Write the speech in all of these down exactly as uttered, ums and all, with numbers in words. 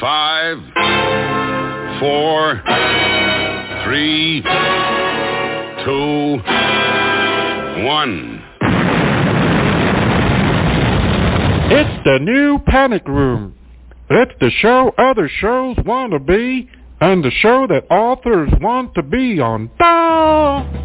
Five, four, three, two, one. It's the new Panic Room. It's the show other shows want to be, and the show that authors want to be on. Da!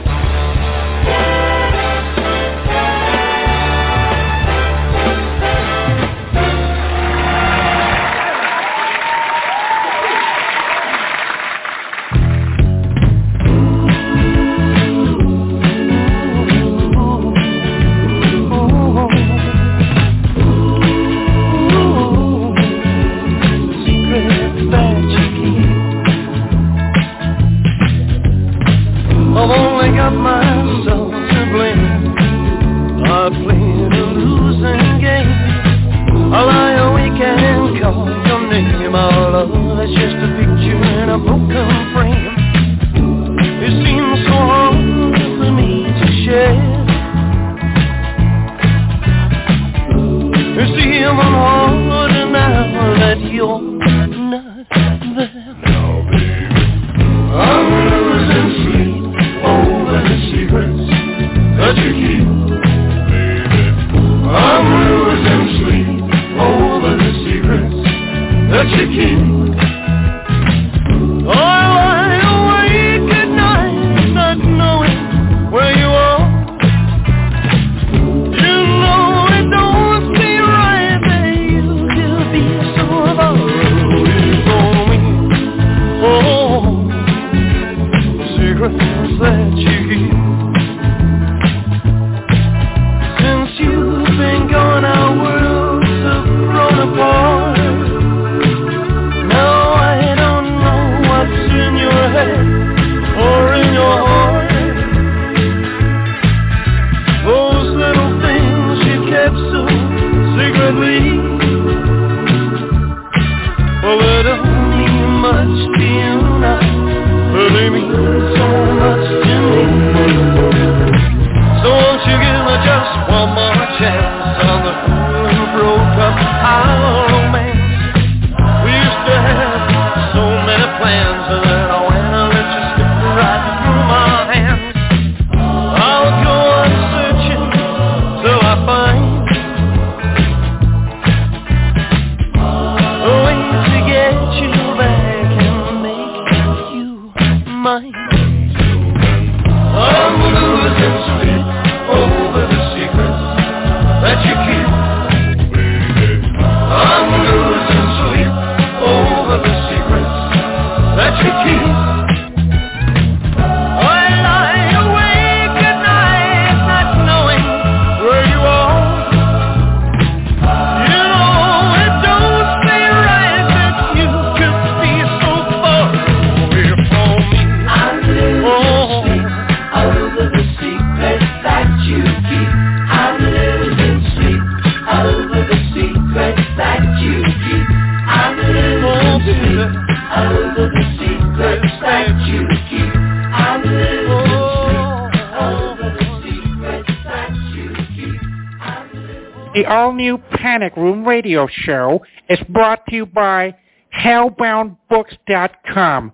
The all-new Panic Room radio show is brought to you by hellbound books dot com.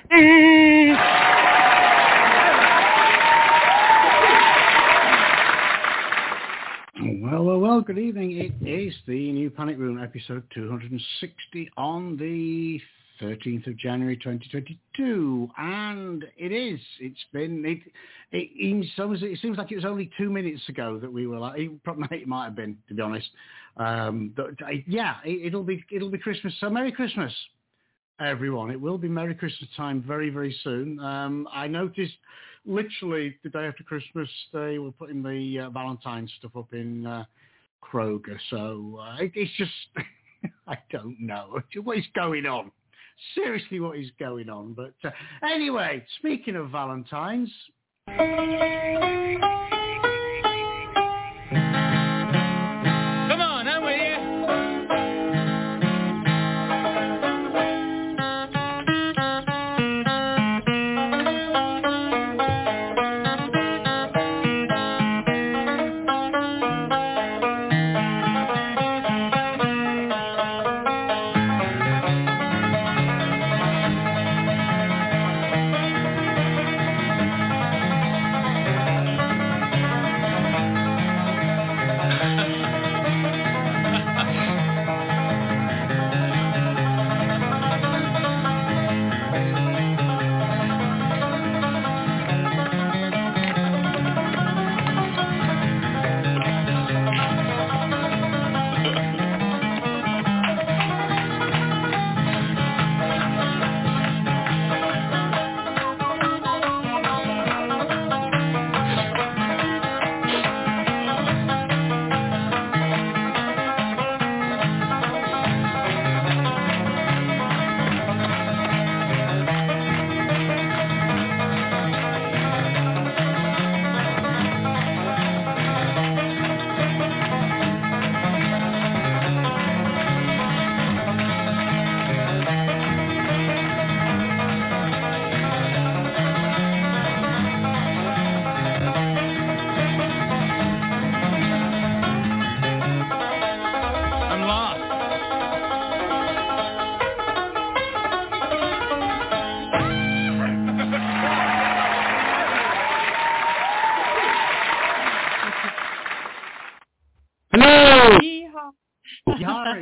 Mm. Well, well, well, good evening. It is the new Panic Room episode two hundred sixty on the thirteenth of January twenty twenty-two, and it is, it's been, it, it, it seems like it was only two minutes ago that we were like, it, probably it might have been, to be honest. Um, but, yeah, it, it'll be, it'll be Christmas, so Merry Christmas, everyone. It will be Merry Christmas time very, very soon. Um, I noticed literally the day after Christmas, they were putting the uh, Valentine's stuff up in uh, Kroger, so uh, it, it's just, I don't know what is going on. Seriously, what is going on? But uh, anyway, speaking of Valentine's, come on, I'm with you.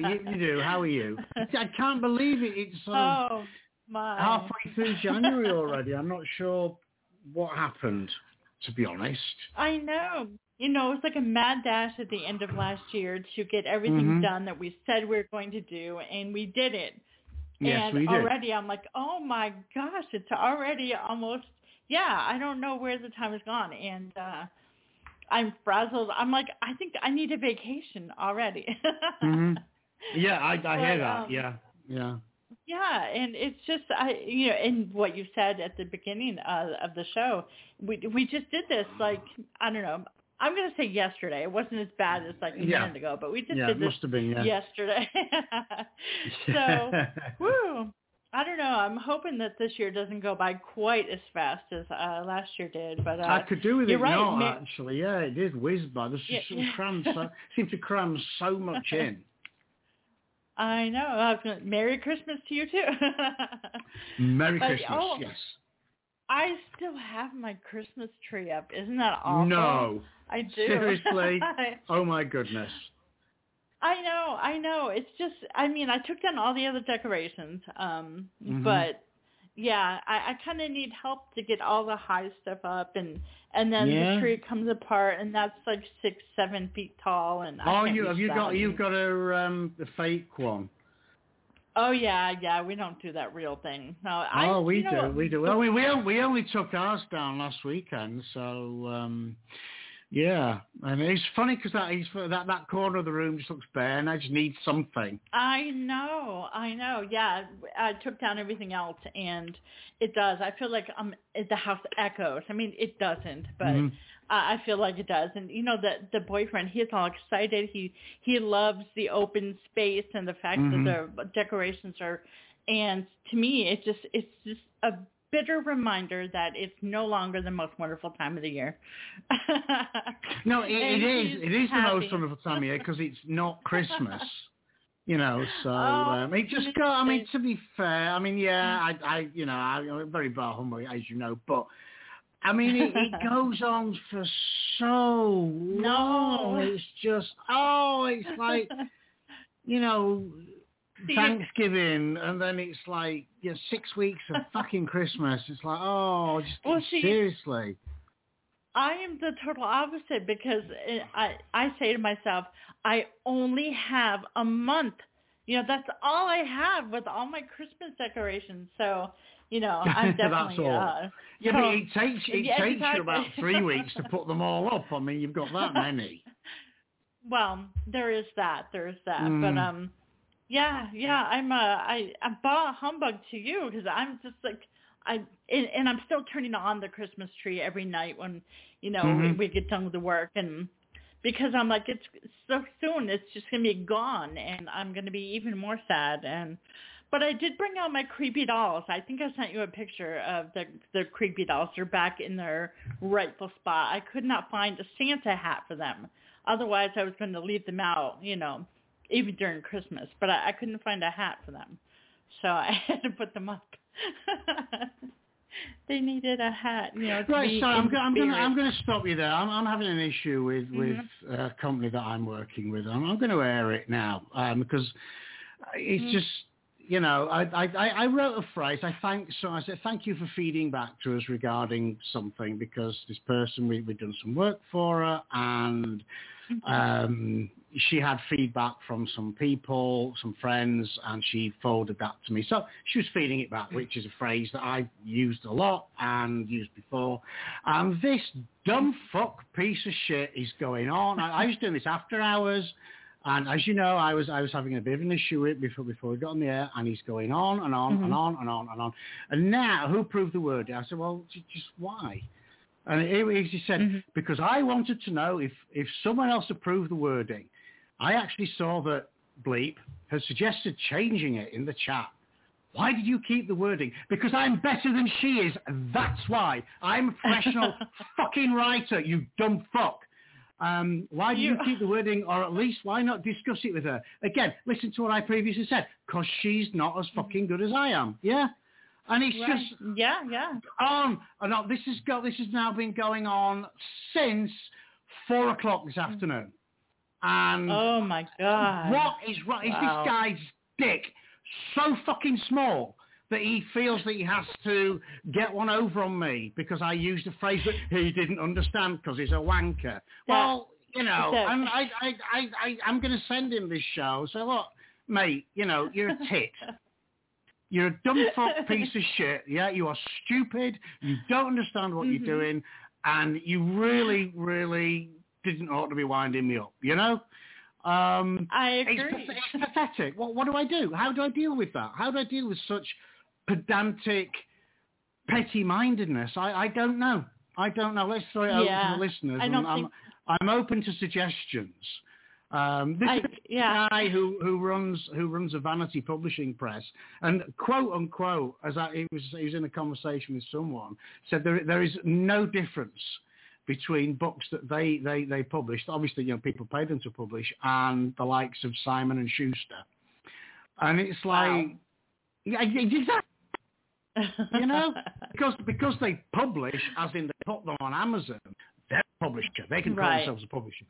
you, you do. How are you? I can't believe it. It's sort of oh, my. halfway through January already. I'm not sure what happened, to be honest. I know. You know, it was like a mad dash at the end of last year to get everything Mm-hmm. done that we said we were going to do, and we did it. Yes, and we did. already I'm like, oh my gosh, it's already almost, yeah, I don't know where the time has gone. And uh, I'm frazzled. I'm like, I think I need a vacation already. Mm-hmm. Yeah, I, I But, hear that. um, Yeah, yeah. Yeah, and it's just, I, you know, and what you said at the beginning uh, of the show, we we just did this, like, I don't know, I'm going to say yesterday. It wasn't as bad as like a Yeah. minute ago, but we just Yeah, did it this must have been, yeah. yesterday. So, woo, I don't know. I'm hoping that this year doesn't go by quite as fast as uh, last year did. But uh, I could do with it you're right. not, Ma- actually. Yeah, it did whiz by. This Yeah, just yeah. crammed so, seemed to cram so much in. I know. I was gonna, Merry Christmas to you too. Merry But, Christmas, oh, yes. I still have my Christmas tree up. Isn't that awful? No. I do. Seriously? I, Oh, my goodness. I know, I know. It's just, I mean, I took down all the other decorations, um, Mhm. but yeah, I, I kind of need help to get all the high stuff up, and and then Yeah. the tree comes apart, and that's like six, seven feet tall, and I Oh, can't you have reach you that. got you've got a um a fake one? Oh yeah, yeah. We don't do that real thing. No, I. Oh, we you know, do, we do. Well, we we only, we only took ours down last weekend, so um, yeah. And it's funny because that is that that corner of the room just looks bare, and I just need something. I know, I know. Yeah, I took down everything else, and it does. I feel like um, the house echoes. I mean, it doesn't, but Mhm. I I feel like it does. And you know, the the boyfriend, he's all excited. He he loves the open space and the fact Mhm. that the decorations are. And to me, it just it's just a bitter reminder that it's no longer the most wonderful time of the year. No, it, And it is. he's It is the happy. most wonderful time of year because it's not Christmas. You know, so Oh, um, it just go. I mean, it's- to be fair, I mean, yeah, I, I, you know, I'm very bar humble, as you know, but I mean, it, it goes on for so long. No. It's just, oh, it's like, you know, See, Thanksgiving, and then it's like, you know, six weeks of fucking Christmas. It's like, oh, just Well, see, seriously. I am the total opposite because it, I I say to myself, I only have a month. You know, that's all I have with all my Christmas decorations. So, you know, I'm definitely. That's all. Uh, Yeah, so, but it takes it yeah, takes exactly. you about three weeks to put them all up. I mean, you've got that many. Well, there is that. There is that. Mm. But um, yeah, yeah. I'm uh, I I'm bah humbug to you because I'm just like. I and, and I'm still turning on the Christmas tree every night when you know Mhm. we, we get done with the work, and because I'm like it's so soon it's just gonna be gone, and I'm gonna be even more sad. And but I did bring out my creepy dolls. I think I sent you a picture of the the creepy dolls. They're back in their rightful spot. I could not find a Santa hat for them. Otherwise, I was going to leave them out, you know, even during Christmas. But I, I couldn't find a hat for them, so I had to put them up. They needed a hat, you know. To Right, be so in I'm, the go- I'm going to spirit. I'm going to stop you there. I'm, I'm having an issue with with Mhm. a company that I'm working with. I'm, I'm going to air it now um, because it's Mm. just. You know, I, I, I wrote a phrase. I thank so I said thank you for feeding back to us regarding something because this person we we've done some work for her and um, she had feedback from some people, some friends, and she forwarded that to me. So she was feeding it back, which is a phrase that I've used a lot and used before. And this dumb fuck piece of shit is going on. I, I was doing this after hours. And as you know, I was I was having a bit of an issue with it before before we got on the air, and he's going on and on Mhm. and on and on and on. And now, who proved the word? I said, well, j- just why? And he, he said, Mhm. because I wanted to know if, if someone else approved the wording. I actually saw that Bleep had suggested changing it in the chat. Why did you keep the wording? Because I'm better than she is. That's why. I'm a professional fucking writer, you dumb fuck. Um, why do you, You- keep the wording, or at least why not discuss it with her? Again, listen to what I previously said, because she's not as fucking good as I am. Yeah? And it's Right. just yeah, yeah. on and on. This has got, this has now been going on since four o'clock this afternoon. And oh my God. What is right? Is Wow. this guy's dick so fucking small that he feels that he has to get one over on me because I used a phrase that he didn't understand because he's a wanker? Yeah. Well, you know, So- and I, I, I, I, I'm going to send him this show. So look, mate, you know, you're a tit. You're a dumb fuck piece of shit. Yeah, you are stupid. You don't understand what Mm-hmm. you're doing, and you really, really didn't ought to be winding me up. You know. Um, I it's, agree. path- it's pathetic. What, what do I do? How do I deal with that? How do I deal with such pedantic, petty-mindedness? I, I don't know. I don't know. Let's throw it Yeah. over to the listeners. I and don't I'm, think- I'm open to suggestions. Um, this I- is yeah. a guy who, who runs who runs a vanity publishing press, and quote unquote, as I, he was he was in a conversation with someone, said there there is no difference between books that they, they, they published, obviously, you know, people pay them to publish, and the likes of Simon and Schuster. And it's like, Wow. yeah, exactly, you know, because because they publish, as in they put them on Amazon, they're a publisher. They can call Right. themselves a publisher.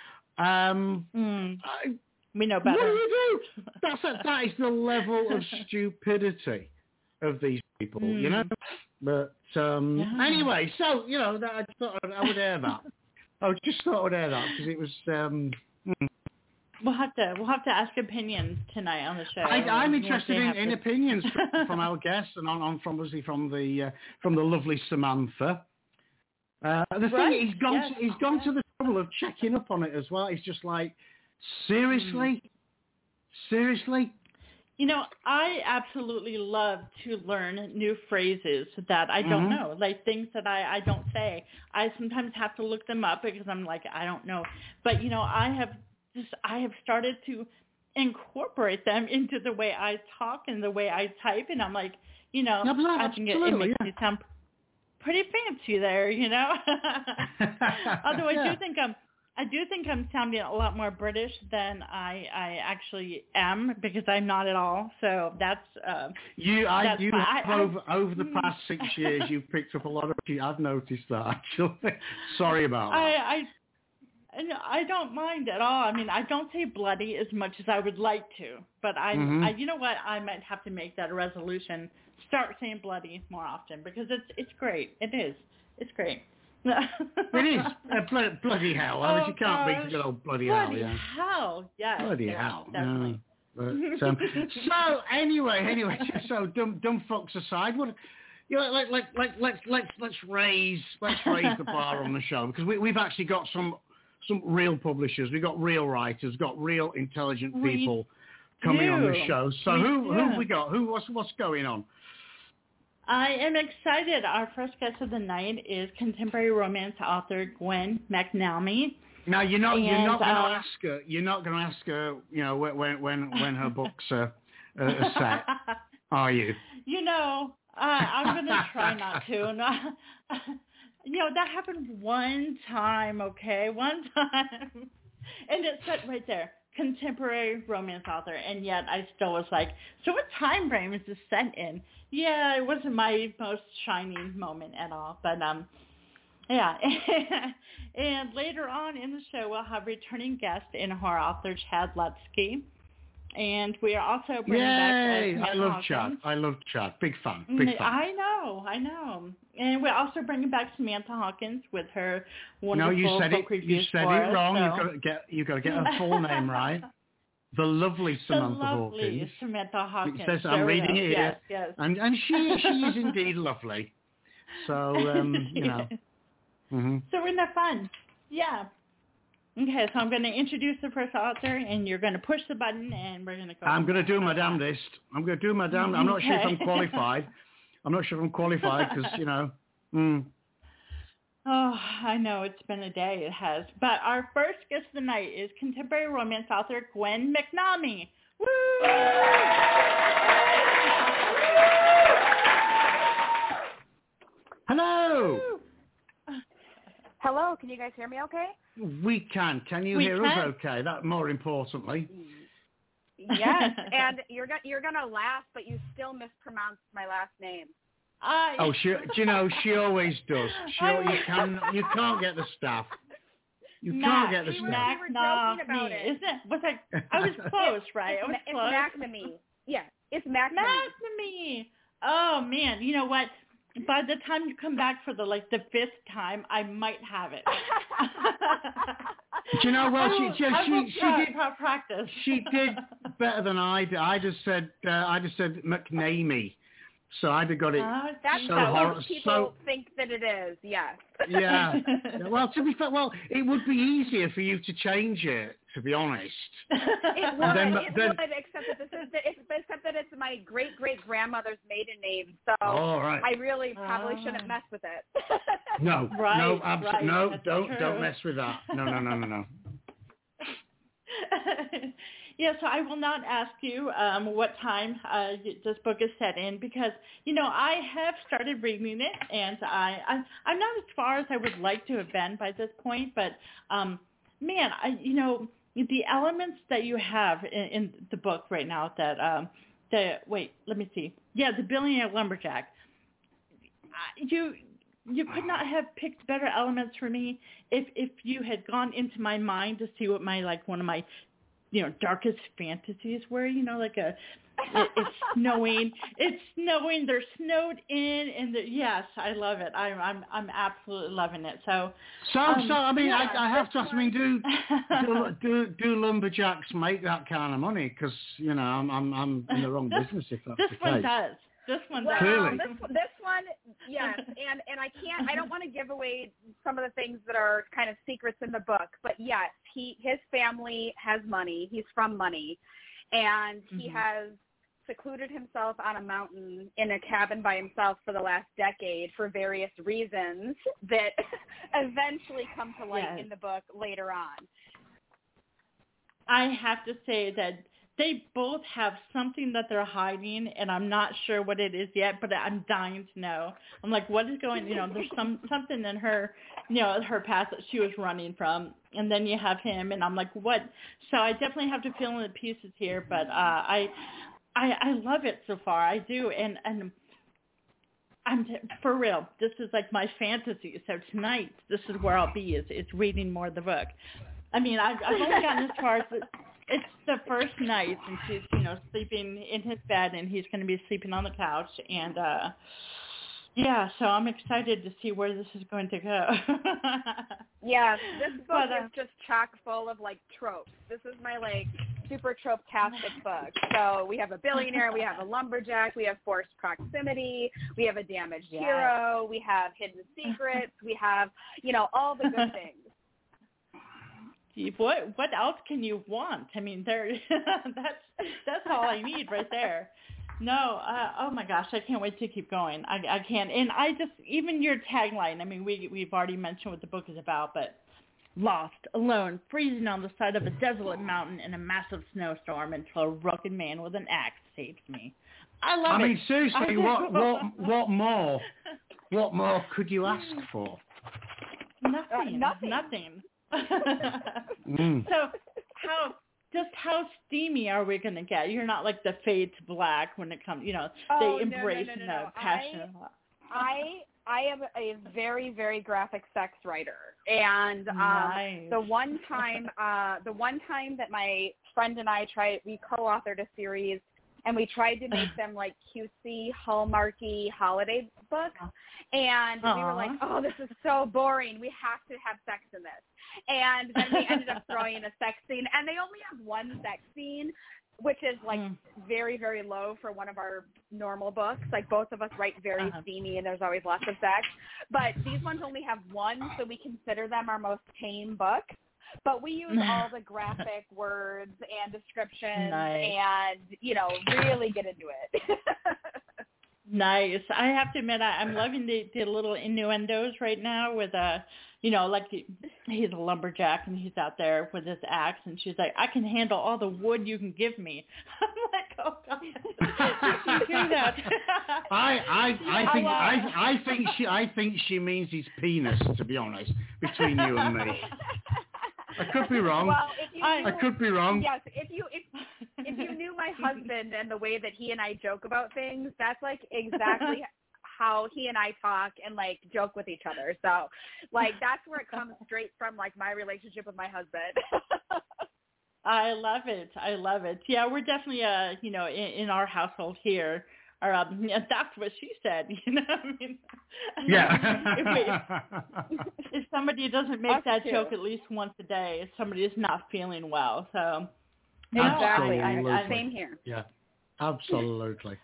Um, Mm, I, we know what better. do you do? That's a, that is the level of stupidity of these people, you know. But um, Yeah. anyway, so you know, that, I thought I would air that. I just thought I would air that because it was. Um, mm. We'll have to we'll have to ask opinions tonight on the show. I, I'm We'll interested see in, how in to- opinions from, from our guests and on, on from obviously from the uh, from the lovely Samantha. Uh, the Right, thing is, he's gone yes, to, he's gone yes. to the trouble of checking up on it as well. He's just like, seriously, seriously. You know, I absolutely love to learn new phrases that I don't Mhm. know, like things that I, I don't say. I sometimes have to look them up because I'm like, I don't know. But, you know, I have just, I have started to incorporate them into the way I talk and the way I type. And I'm like, you know, Yeah, but I think it, it absolutely, makes yeah. me sound pretty fancy there, you know. Although I Yeah. do think I'm, I do think I'm sounding a lot more British than I, I actually am because I'm not at all. So that's uh, You, I, That's you fine. have I- I- over over the past six years, you've picked up a lot of. I've noticed that actually. Sorry about that. I, I I I don't mind at all. I mean, I don't say bloody as much as I would like to, but I, Mhm. I you know what? I might have to make that a resolution. Start saying bloody more often because it's it's great. It is. It's great. It is uh, blo- bloody hell. I mean, Oh, you can't beat gosh. a good old bloody, Bloody hell. Yeah. hell. Yes. Bloody yes, hell. Definitely. Yeah. But, um, so anyway, anyway, so dumb dumb fucks aside, what? You know, like like like let's let's let's raise let's raise the bar on the show because we we've actually got some some real publishers, we've got real writers, we've got real intelligent We people coming on the do. show. So We who who have do. we got? Who what's what's going on? I am excited. Our first guest of the night is contemporary romance author Gwen McNamee. Now you're not you're And, not going to uh, ask her you're not going to ask her you know when when when, when her books are, uh, are set, are you? You know, uh, I'm going to try not to. No, you know, that happened one time, okay? One time. And it said right there, contemporary romance author. And yet I still was like, so what time frame is this set in? Yeah, it wasn't my most shining moment at all. But, um, yeah. And later on in the show, we'll have returning guest and horror author Chad Lutsky. And we are also bringing Yay! back... uh, I love Hawkins. Chad. I love Chad. Big fan. Big fan. I know, I know. And we're also bringing back Samantha Hawkins with her No, wonderful you said it. book You reviews said for it us, wrong. so- You've got to get. You've got to get her full name right. The lovely Samantha the lovely Hawkins. Samantha Hawkins. It says I'm There we reading go. it here, Yes, yes. and and she she is indeed lovely. So um, you know. hmm So we're in the fun. Yeah. Okay, so I'm going to introduce the first author, and you're going to push the button, and we're going to go. I'm going to do my damnedest. I'm going to do my damn. I'm not sure if I'm Okay. qualified. I'm not sure if I'm qualified because you know. Mm. Oh, I know. It's been a day. It has. But our first guest of the night is contemporary romance author Gwen McNamee. Woo! Hello. Hello, can you guys hear me okay? We can. Can you We hear can. us? Okay. That more importantly. Yes, and you're go- you're gonna laugh, but you still mispronounced my last name. I, Oh, she. Do you know she always does. She. I- You can. You can't get the staff. You Mac, can't get the we were, snow. we were joking about me, it. isn't it? Was I? I was close, right? I was it's close. McNamee. Yeah, it's McNamee. McNamee. Oh man, you know what? By the time you come back for the like the fifth time, I might have it. Do you know what? I She, will, she, I will she, she pra- did. pra- practice. She did better than I did. I just said. Uh, I just said McNamee. So I'd have got it. Oh, That's so how hor- most people so think that it is. Yes. yeah. Well, to be fair, well, it would be easier for you to change it. To be honest. It would. then- it then- would. Except that this is the, it's, except that it's my great great grandmother's maiden name. So All right. I really probably Ah. shouldn't mess with it. No. Right, No. Absolutely. right, No. that's Don't. true. Don't mess with that. No. No. No. No. No. Yeah, so I will not ask you um, what time uh, this book is set in because, you know, I have started reading it, and I, I, I'm not as far as I would like to have been by this point, but, um, man, I, you know, the elements that you have in, in the book right now that, um, the, wait, let me see. Yeah, the billionaire lumberjack. I- You... You could not have picked better elements for me if if you had gone into my mind to see what my like one of my you know darkest fantasies were. You know, like a it, it's snowing, it's snowing. They're snowed in, and the, yes, I love it. I'm I'm I'm absolutely loving it. So So, um, so I mean, yeah, I, I have to this ask. I mean, do do, do do lumberjacks make that kind of money? Because you know, I'm I'm I'm in the wrong business if that's this the one case. does. This one Well, does. Clearly. this this one, yes, and and I can't. I don't want to give away some of the things that are kind of secrets in the book, but yes, he his family has money. He's from money, and he Mhm. has secluded himself on a mountain in a cabin by himself for the last decade for various reasons that eventually come to light Yes. in the book later on. I have to say that they both have something that they're hiding, and I'm not sure what it is yet, but I'm dying to know. I'm like, what is going, you know, there's some something in her, you know, her past that she was running from, and then you have him, and I'm like, what? So I definitely have to fill in the pieces here, but uh, I, I, I love it so far. I do, and and I'm t- for real. This is like my fantasy. So tonight, this is where I'll be. Is is reading more of the book. I mean, I've, I've only gotten as far as the, it's the first night, and she's, you know, sleeping in his bed, and he's going to be sleeping on the couch, and uh, yeah, so I'm excited to see where this is going to go. Yeah, this book But, uh, is just chock full of like tropes. This is my like super trope-tastic book. So we have a billionaire, we have a lumberjack, we have forced proximity, we have a damaged Yes. hero, we have hidden secrets, we have, you know, all the good things. What what else can you want? I mean, there that's that's all I need right there. No, uh, oh my gosh, I can't wait to keep going. I I can't, and I just even your tagline. I mean, we we've already mentioned what the book is about, but lost, alone, freezing on the side of a desolate mountain in a massive snowstorm until a rugged man with an axe saves me. I love I it. mean, seriously, I what do. what what more? What more could you ask for? Nothing. Uh, nothing. Nothing. Mm. So how just how steamy are we going to get? You're not like the fade to black when it comes, you know, Oh, they no, no, embrace no, no, the no. passion. I I am a very, very graphic sex writer, and um, Nice. the one time, uh, the one time that my friend and I tried, we co-authored a series, and we tried to make them like cutesy, hallmarky holiday books, and we were Aw. like, oh, this is so boring. We have to have sex in this, and then we ended up throwing in a sex scene, and they only have one sex scene, which is like Mm. very, very low for one of our normal books. Like both of us write very Uh-huh. steamy and there's always lots of sex. But these ones only have one, so we consider them our most tame book. But we use all the graphic words and descriptions Nice. and, you know, really get into it. Nice. I have to admit, I, I'm loving the, the little innuendos right now with, uh, you know, like he, he's a lumberjack and he's out there with his axe and she's like, I can handle all the wood you can give me. I'm like, oh, God. You do that. I, I, I think I, uh, I, I think she I think she means his penis. To be honest, between you and me, I could be wrong. Well, if you I- knew, I could be wrong. Yes, if you if if you knew my husband and the way that he and I joke about things, that's like exactly how he and I talk and like joke with each other. So like that's where it comes straight from, like my relationship with my husband. I love it. I love it. Yeah, we're definitely, uh, you know, in, in our household here, or um, that's what she said. You know, what I mean, Yeah. if, we, if somebody doesn't make Us that too. joke at least once a day, if somebody is not feeling well. So, Exactly. I, I, I, Same here. Yeah, absolutely.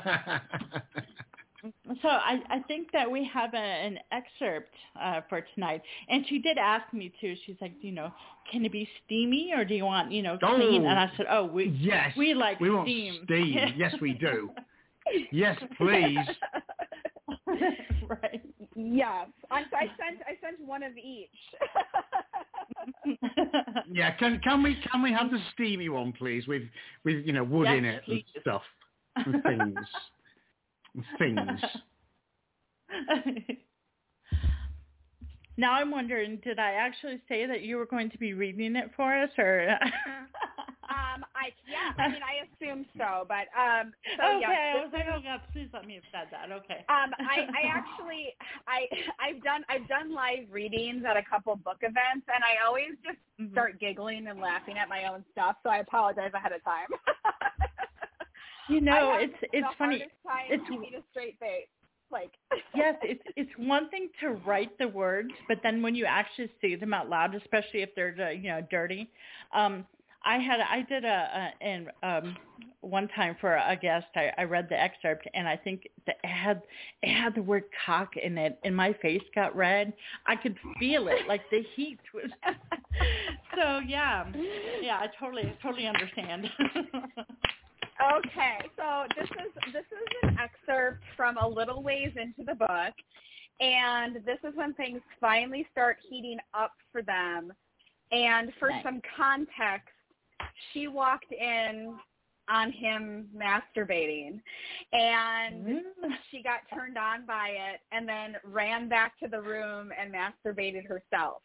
So I, I think that we have a, an excerpt uh, for tonight. And she did ask me, too. She's like, you know, can it be steamy or do you want, you know, clean? Oh, And I said, oh, we yes, we like we want steam. steam. Yes, we do. Yes, please. Right. Yes. I, I sent I sent one of each. Yeah, can can we can we have the steamy one, please, with with you know wood Yes, in it please. and stuff and things. Things. Now I'm wondering, did I actually say that you were going to be reading it for us, or? um, I yeah, I mean, I assumed so, but um, so okay, yes, I was like, oh God, please let me have said that. Okay. Um, I, I actually, I, I've done, I've done live readings at a couple book events, and I always just Mm-hmm. start giggling and laughing at my own stuff. So I apologize ahead of time. You know, I have it's it's the funny. hardest time It's keeping a straight face. Like yes, it's it's one thing to write the words, but then when you actually say them out loud, especially if they're uh, you know dirty. Um, I had I did a, a and um one time for a guest I, I read the excerpt and I think that it had it had the word cock in it and my face got red. I could feel it, like the heat was. So yeah, yeah, I totally totally understand. Okay, so this is this is an excerpt from a little ways into the book, and this is when things finally start heating up for them. And for Nice. some context, she walked in on him masturbating, and Mm. she got turned on by it, and then ran back to the room and masturbated herself.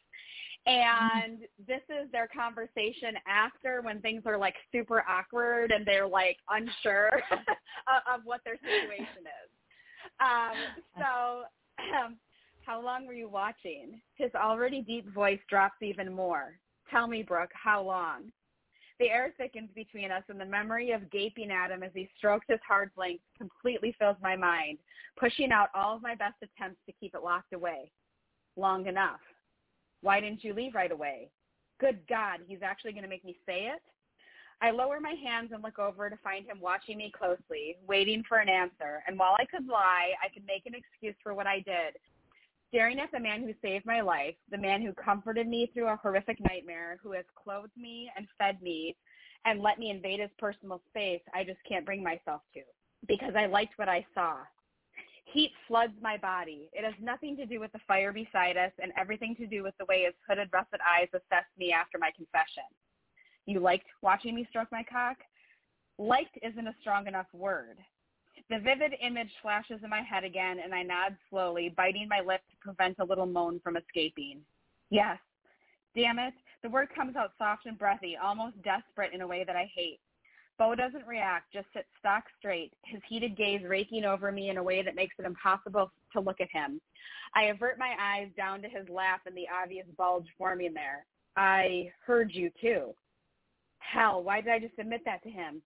And this is their conversation after, when things are like super awkward and they're like unsure of, of what their situation is. Um, so um, how long were you watching? His already deep voice drops even more. Tell me, Brooke, how long? The air thickens between us, and the memory of gaping at him as he stroked his hard length completely fills my mind, pushing out all of my best attempts to keep it locked away. Long enough. Why didn't you leave right away? Good God, he's actually going to make me say it? I lower my hands and look over to find him watching me closely, waiting for an answer. And while I could lie, I could make an excuse for what I did. Staring at the man who saved my life, the man who comforted me through a horrific nightmare, who has clothed me and fed me and let me invade his personal space, I just can't bring myself to, because I liked what I saw. Heat floods my body. It has nothing to do with the fire beside us and everything to do with the way his hooded, russet eyes assessed me after my confession. You liked watching me stroke my cock? Liked isn't a strong enough word. The vivid image flashes in my head again, and I nod slowly, biting my lip to prevent a little moan from escaping. Yes. Damn it. The word comes out soft and breathy, almost desperate in a way that I hate. Bo doesn't react, just sits stock straight, his heated gaze raking over me in a way that makes it impossible to look at him. I avert my eyes down to his lap and the obvious bulge forming there. I heard you, too. Hell, why did I just admit that to him?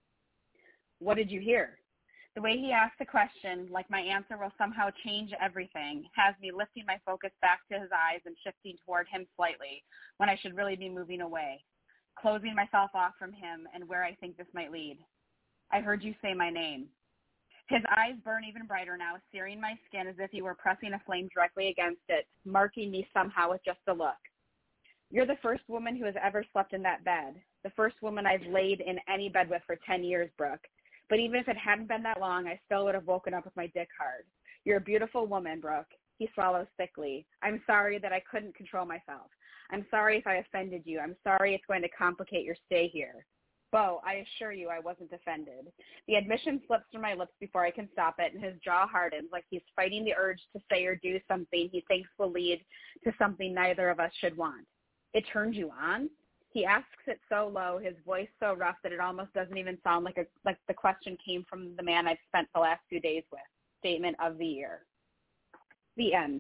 What did you hear? The way he asked the question, like my answer will somehow change everything, has me lifting my focus back to his eyes and shifting toward him slightly, when I should really be moving away, closing myself off from him and where I think this might lead. I heard you say my name. His eyes burn even brighter now, searing my skin as if he were pressing a flame directly against it, marking me somehow with just a look. You're the first woman who has ever slept in that bed, the first woman I've laid in any bed with for ten years, Brooke. But even if it hadn't been that long, I still would have woken up with my dick hard. You're a beautiful woman, Brooke. He swallows thickly. I'm sorry that I couldn't control myself. I'm sorry if I offended you. I'm sorry it's going to complicate your stay here. Bo, I assure you I wasn't offended. The admission slips from my lips before I can stop it, and his jaw hardens like he's fighting the urge to say or do something he thinks will lead to something neither of us should want. It turns you on? He asks it so low, his voice so rough that it almost doesn't even sound like a, like the question came from the man I've spent the last few days with. understatement of the year. The end.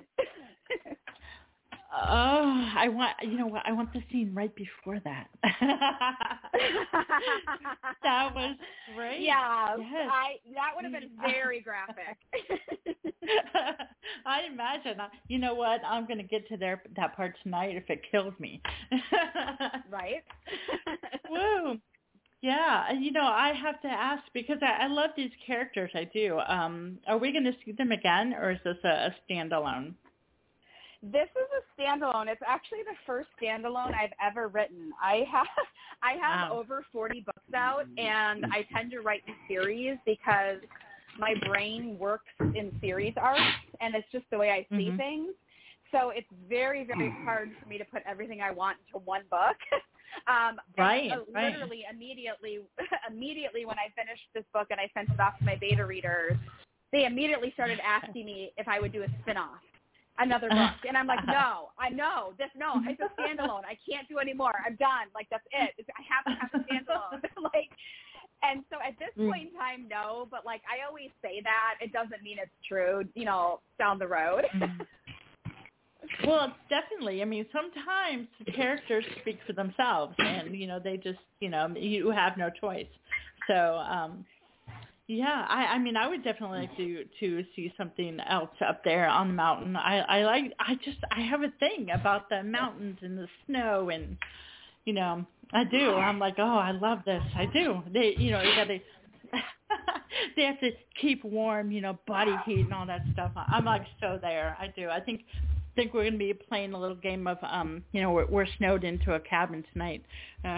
Oh, I want, you know what, I want the scene right before that. That was great. Yeah, yes. I that would have been very graphic. I imagine. You know what, I'm going to get to there, that part tonight if it kills me. Right? Woo. Yeah, you know, I have to ask, because I, I love these characters, I do. Um, are we going to see them again, or is this a, a standalone? This is a standalone. It's actually the first standalone I've ever written. I have I have Wow. over forty books out, and I tend to write in series because my brain works in series arcs, and it's just the way I see Mm-hmm. things. So it's very, very hard for me to put everything I want into one book. um, Right, and, uh, right. Literally, immediately, immediately when I finished this book and I sent it off to my beta readers, they immediately started asking me if I would do a spin-off. Another book, and I'm like, no, I know this. No, it's a standalone. I can't do anymore. I'm done. Like that's it. It's, I have to have a standalone. Like, and so at this point in time, no. But like I always say that, it doesn't mean it's true. You know, down the road. Well, definitely. I mean, sometimes the characters speak for themselves, and you know, they just, you know, you have no choice. So, um, yeah, I, I mean, I would definitely like to to see something else up there on the mountain. I, I like, I just, I have a thing about the mountains and the snow, and you know, I do. I'm like, oh, I love this. I do. They, you know, you got to. They have to keep warm, you know, body heat and all that stuff. I'm like so there. I do. I think think we're going to be playing a little game of, um, you know, we're, we're snowed into a cabin tonight. Uh.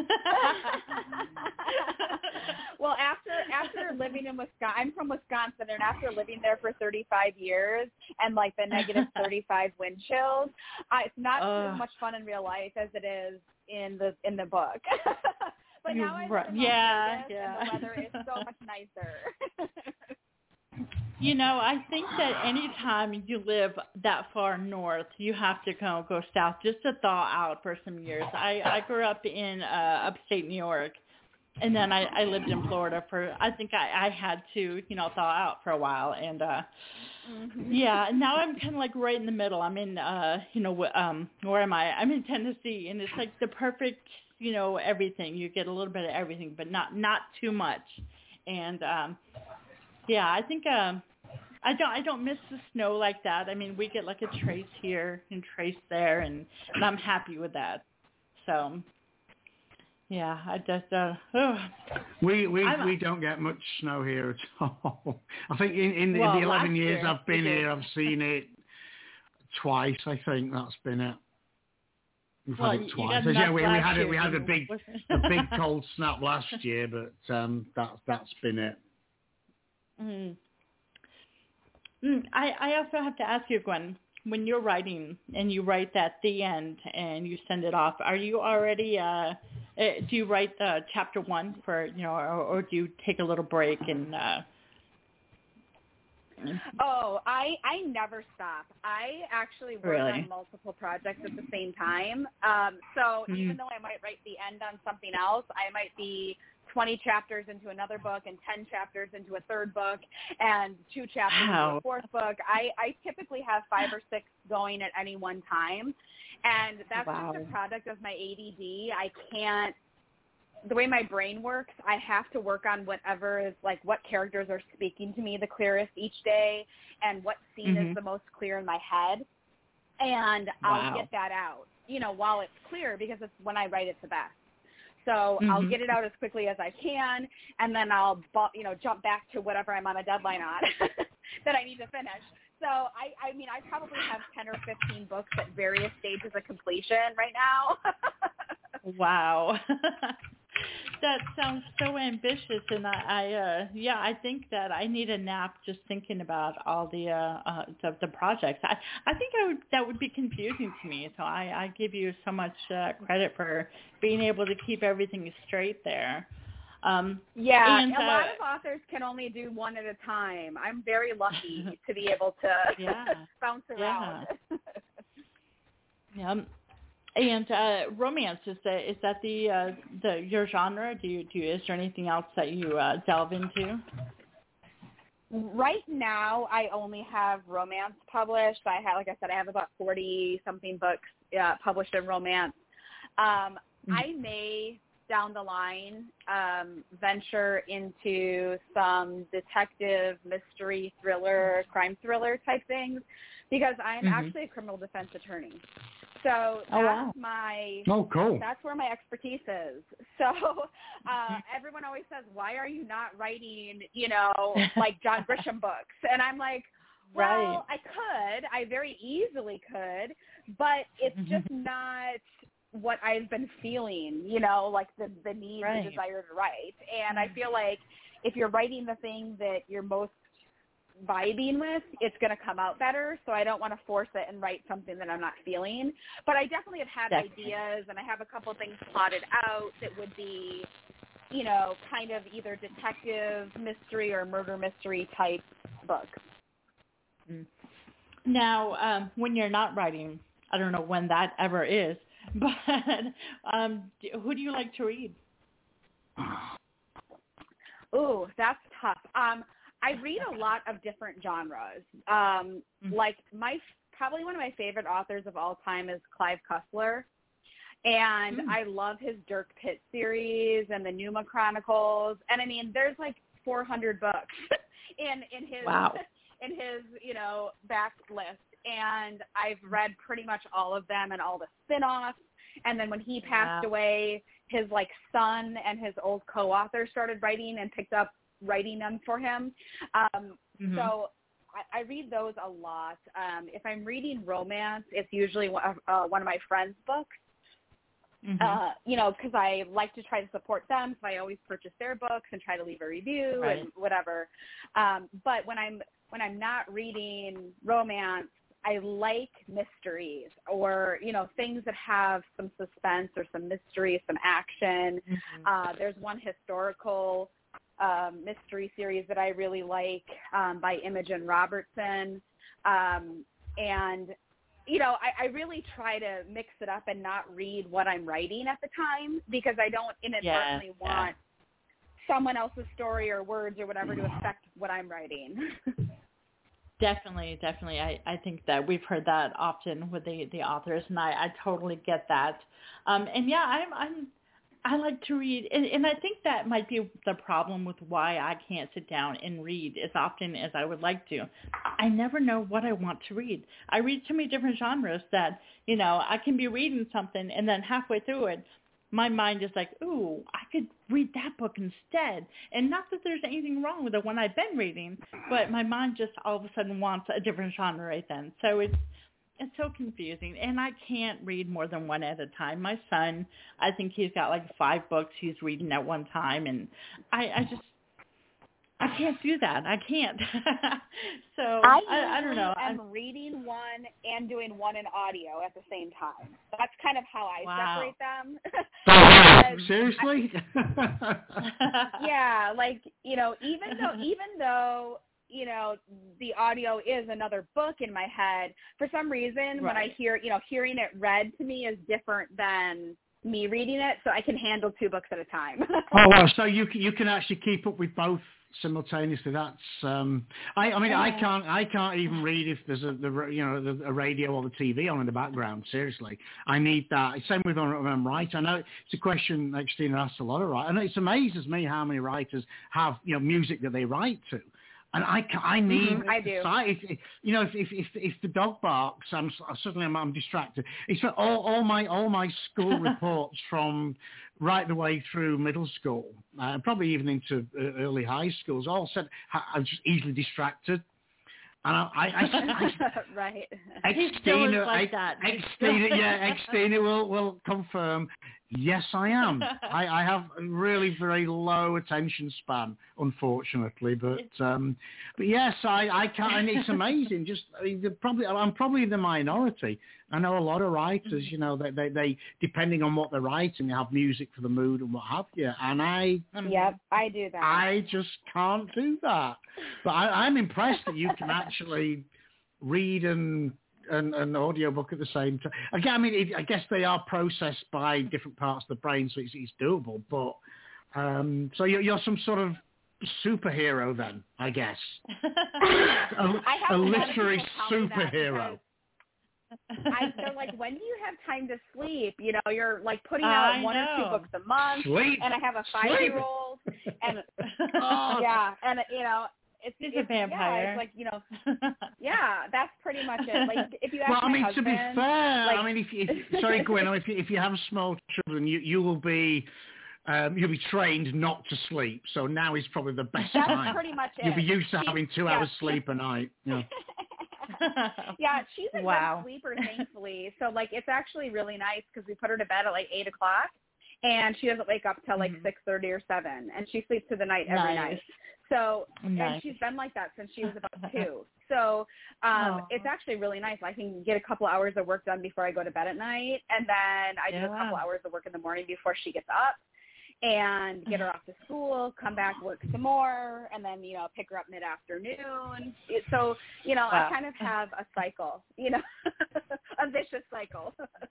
Well, after after living in Wisconsin, I'm from Wisconsin, and after living there for thirty-five years and like the negative thirty-five wind chills, uh, it's not uh. as much fun in real life as it is in the in the book. But now I live in yeah, Las Vegas, yeah. and the weather is so much nicer. You know, I think that any time you live that far north, you have to go go south just to thaw out for some years. I, I grew up in uh, upstate New York, and then I, I lived in Florida for, I think I, I had to, you know, thaw out for a while. And, uh, mm-hmm. yeah, now I'm kind of like right in the middle. I'm in, uh, you know, um, where am I? I'm in Tennessee, and it's like the perfect, you know, everything. You get a little bit of everything, but not, not too much. And, um, yeah, I think um, I don't I don't miss the snow like that. I mean, we get like a trace here and trace there, and, and I'm happy with that. So, yeah, I just uh, oh. we we I'm, we don't get much snow here at all. I think in in, well, in the eleven years year, I've been here, I've seen it twice. I think that's been it. We've well, had it twice. You got Yeah, we, we had year, it. We had a big a big cold snap last year, but um, that's that's been it. Mm. Mm, I, I also have to ask you, Gwen, when you're writing and you write that the end and you send it off, are you already, uh, do you write uh, chapter one for, you know, or, or do you take a little break and... Uh, Oh, I I never stop. I actually work really? on multiple projects at the same time. Um, so mm-hmm. even though I might write the end on something else, I might be twenty chapters into another book and ten chapters into a third book and two chapters wow. into a fourth book. I, I typically have five or six going at any one time. And that's wow. just a product of my A D D. I can't, the way my brain works, I have to work on whatever is like what characters are speaking to me the clearest each day and what scene mm-hmm. is the most clear in my head. And I'll wow. get that out, you know, while it's clear because it's when I write it's the best. So mm-hmm. I'll get it out as quickly as I can, and then I'll, you know, jump back to whatever I'm on a deadline on that I need to finish. So I, I mean, I probably have ten or fifteen books at various stages of completion right now. Wow. That sounds so ambitious, and I, I uh, yeah, I think that I need a nap just thinking about all the uh, uh, the, the projects. I, I think I would that would be confusing to me. So I, I give you so much uh, credit for being able to keep everything straight there. Um, yeah, and, a lot uh, of authors can only do one at a time. I'm very lucky to be able to yeah, bounce around. Yeah. yeah. And uh, romance, is that is that the uh, the your genre? Do you do you, is there anything else that you uh, delve into? right now, I only have romance published. I have, like I said, I have about forty-something books uh, published in romance. Um, mm-hmm. I may, down the line, um, venture into some detective, mystery, thriller, crime thriller type things, because I'm mm-hmm. actually a criminal defense attorney. So that's oh, wow. my oh, cool. That's where my expertise is. So uh, everyone always says, "Why are you not writing, you know, like John Grisham books?" And I'm like, "Well, right. I could. I very easily could, but it's mm-hmm. just not what I've been feeling. You know, like the the need, right. the desire to write. And I feel like if you're writing the thing that you're most vibing with, it's going to come out better. So I don't want to force it and write something that I'm not feeling. But I definitely have had definitely. ideas, and I have a couple of things plotted out that would be, you know, kind of either detective mystery or murder mystery type books. Now, um, when you're not writing, I don't know when that ever is, but um, who do you like to read? Ooh, that's tough. Um, I read a lot of different genres. Um, mm-hmm. Like my probably one of my favorite authors of all time is Clive Cussler, and mm. I love his Dirk Pitt series and the Numa Chronicles. And I mean, there's like four hundred books in in his wow. in his you know back list, and I've read pretty much all of them and all the spin-offs. And then when he passed wow. away, his like son and his old co-author started writing and picked up writing them for him. Um, mm-hmm. So I, I read those a lot. Um, if I'm reading romance, it's usually one of, uh, one of my friends' books. Mm-hmm. Uh, you know, because I like to try to support them, so I always purchase their books and try to leave a review right. and whatever. Um, but when I'm when I'm not reading romance, I like mysteries or, you know, things that have some suspense or some mystery, some action. Mm-hmm. Uh, there's one historical um, mystery series that I really like um, by Imogen Robertson. Um, and, you know, I, I really try to mix it up and not read what I'm writing at the time, because I don't inadvertently yeah, want yeah. someone else's story or words or whatever to affect what I'm writing. Definitely, definitely. I, I think that we've heard that often with the, the authors, and I, I totally get that. Um, and yeah, I'm, I'm I like to read, and, and I think that might be the problem with why I can't sit down and read as often as I would like to. I never know what I want to read. I read so many different genres that, you know, I can be reading something, and then halfway through it, my mind is like, ooh, I could read that book instead. And not that there's anything wrong with the one I've been reading, but my mind just all of a sudden wants a different genre right then. So it's it's so confusing. And I can't read more than one at a time. My son, I think he's got like five books he's reading at one time. And I, I just, I can't do that. I can't. so I, I, I don't know. I'm reading one and doing one in audio at the same time. That's kind of how I wow. separate them. Oh, seriously? I, yeah, like, you know, even though even though, you know, the audio is another book in my head, for some reason right. when I hear, you know, hearing it read to me is different than me reading it, so I can handle two books at a time. Oh, well, so you you can actually keep up with both simultaneously. That's um I, I mean yeah. I can't I can't even read if there's a the you know the, a radio or the T V on in the background. Seriously, I need that. Same with when I'm writing. I know it's a question that Christina asks a lot of writers, and it amazes me how many writers have, you know, music that they write to. And I, I need, mm-hmm, I do. If, you know, if, if if if the dog barks, I'm suddenly I'm, I'm distracted. It's all all my all my school reports from right the way through middle school, uh, probably even into uh, early high schools, all said I'm just easily distracted. And I, I, I, I right. Ex-Tina, like that. Ex-Tina, yeah, Ex-Tina will will confirm. Yes, I am. I, I have a really very low attention span, unfortunately. But um, but yes, I, I can't. And it's amazing. Just I mean, probably I'm probably in the minority. I know a lot of writers. You know, they, they they depending on what they're writing, they have music for the mood and what have you. And I yep, I do that. I just can't do that. But I, I'm impressed that you can actually read and. An, an audiobook at the same time. Again, I mean, it, I guess they are processed by different parts of the brain, so it's, it's doable. But um, so you're, you're some sort of superhero then, I guess. a, I have a a lot of literary people tell me that superhero. I, they're like, when do you have time to sleep? You know, you're like putting out I one know. or two books a month. Sleep. And I have a five-year-old. And, Oh. yeah, and, you know, it's, He's it's a vampire. Yeah, it's like, you know, yeah, that's pretty much it. Like, if you ask Well, I my mean, husband, to be fair, like, I mean, if, if sorry, Gwen, if you, if you have small children, you you will be um, you'll be trained not to sleep. So now is probably the best that's time. pretty much it. You'll be used to She- having two yeah. hours sleep a night. Yeah. Yeah, she's a Wow. good sleeper, thankfully. So, like, it's actually really nice because we put her to bed at, like, eight o'clock, and she doesn't wake up till, like, Mhm. six thirty or seven, and she sleeps through the night every Nice. night. So, Nice. and she's been like that since she was about two. So, um, Aw. it's actually really nice. I can get a couple hours of work done before I go to bed at night, and then I do a couple Yeah. hours of work in the morning before she gets up, and get her off to school, come back, work some more, and then, you know, pick her up mid-afternoon. It, so, you know, Wow. I kind of have a cycle, you know, a vicious cycle.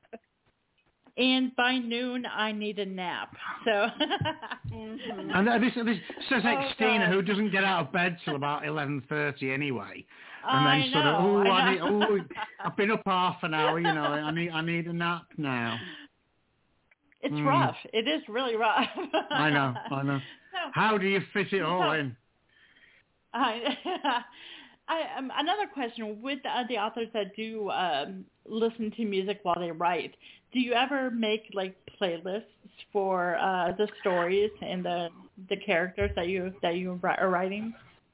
And by noon, I need a nap. So. Mm-hmm. And uh, this this says Oh, Xtina, God. who doesn't get out of bed till about eleven thirty anyway. And I then sort of, know, oh, I I need, know. oh, I've been up half an hour, you know, I need, I need a nap now. It's Mm. rough. It is really rough. I know, I know. So, How do you fit it all So- in? I, I um, another question with uh, the authors that do um, listen to music while they write. Do you ever make like playlists for uh, the stories and the the characters that you that you are writing?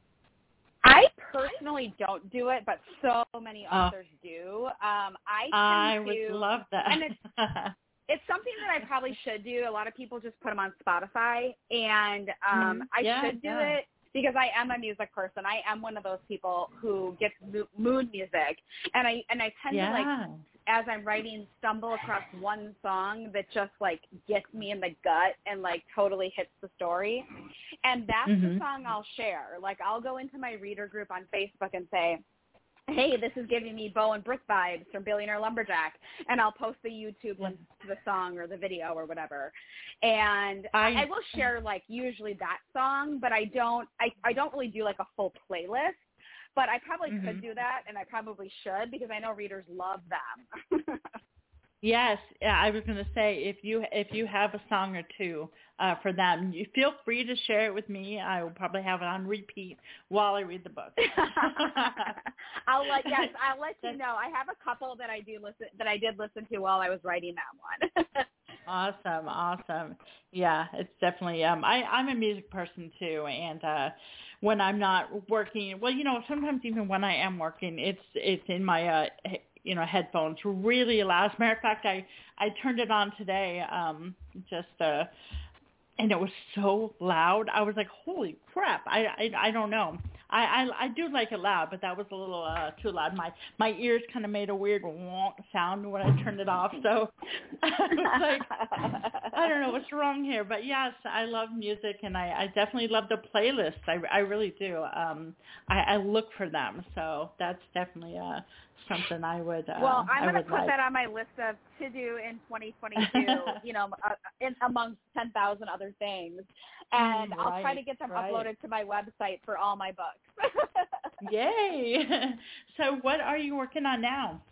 I personally don't do it, but so many Oh. authors do. Um, I tend I to, would love that. and it's it's something that I probably should do. A lot of people just put them on Spotify, and um, Mhm. I Yeah, should do yeah. it because I am a music person. I am one of those people who gets mo- mood music, and I and I tend yeah. to like, as I'm writing, stumble across one song that just like gets me in the gut and like totally hits the story, and that's Mhm. the song I'll share. Like, I'll go into my reader group on Facebook and say, hey, this is giving me Bo and Brick vibes from Billionaire Lumberjack, and I'll post the YouTube link to the song or the video or whatever. And I, I- I will share like usually that song, but I don't I, I don't really do like a full playlist. But I probably Mhm. could do that, and I probably should because I know readers love them. Yes, yeah, I was going to say if you if you have a song or two uh, for them, you feel free to share it with me. I will probably have it on repeat while I read the book. I'll let yes, I'll let you know. I have a couple that I do listen that I did listen to while I was writing that one. Awesome, awesome. Yeah, it's definitely. Um, I I'm a music person too, and uh, when I'm not working, well, you know, sometimes even when I am working, it's it's in my uh, he- you know headphones really loud. As a matter of fact, I I turned it on today, um, just uh, and it was so loud. I was like, holy crap! I I, I don't know. I, I I do like it loud, but that was a little uh, too loud. My my ears kind of made a weird wonk sound when I turned it off. So I was like, I don't know what's wrong here. But yes, I love music, and I, I definitely love the playlists. I, I really do. Um, I, I look for them, so that's definitely uh, something I would. Uh, Well, I'm I going would to put like. that on my list of to do in twenty twenty-two. You know, uh, in, amongst ten thousand other things, and Mm, I'll try right, to get them right. uploaded to my website for all my books. Yay! So what are you working on now?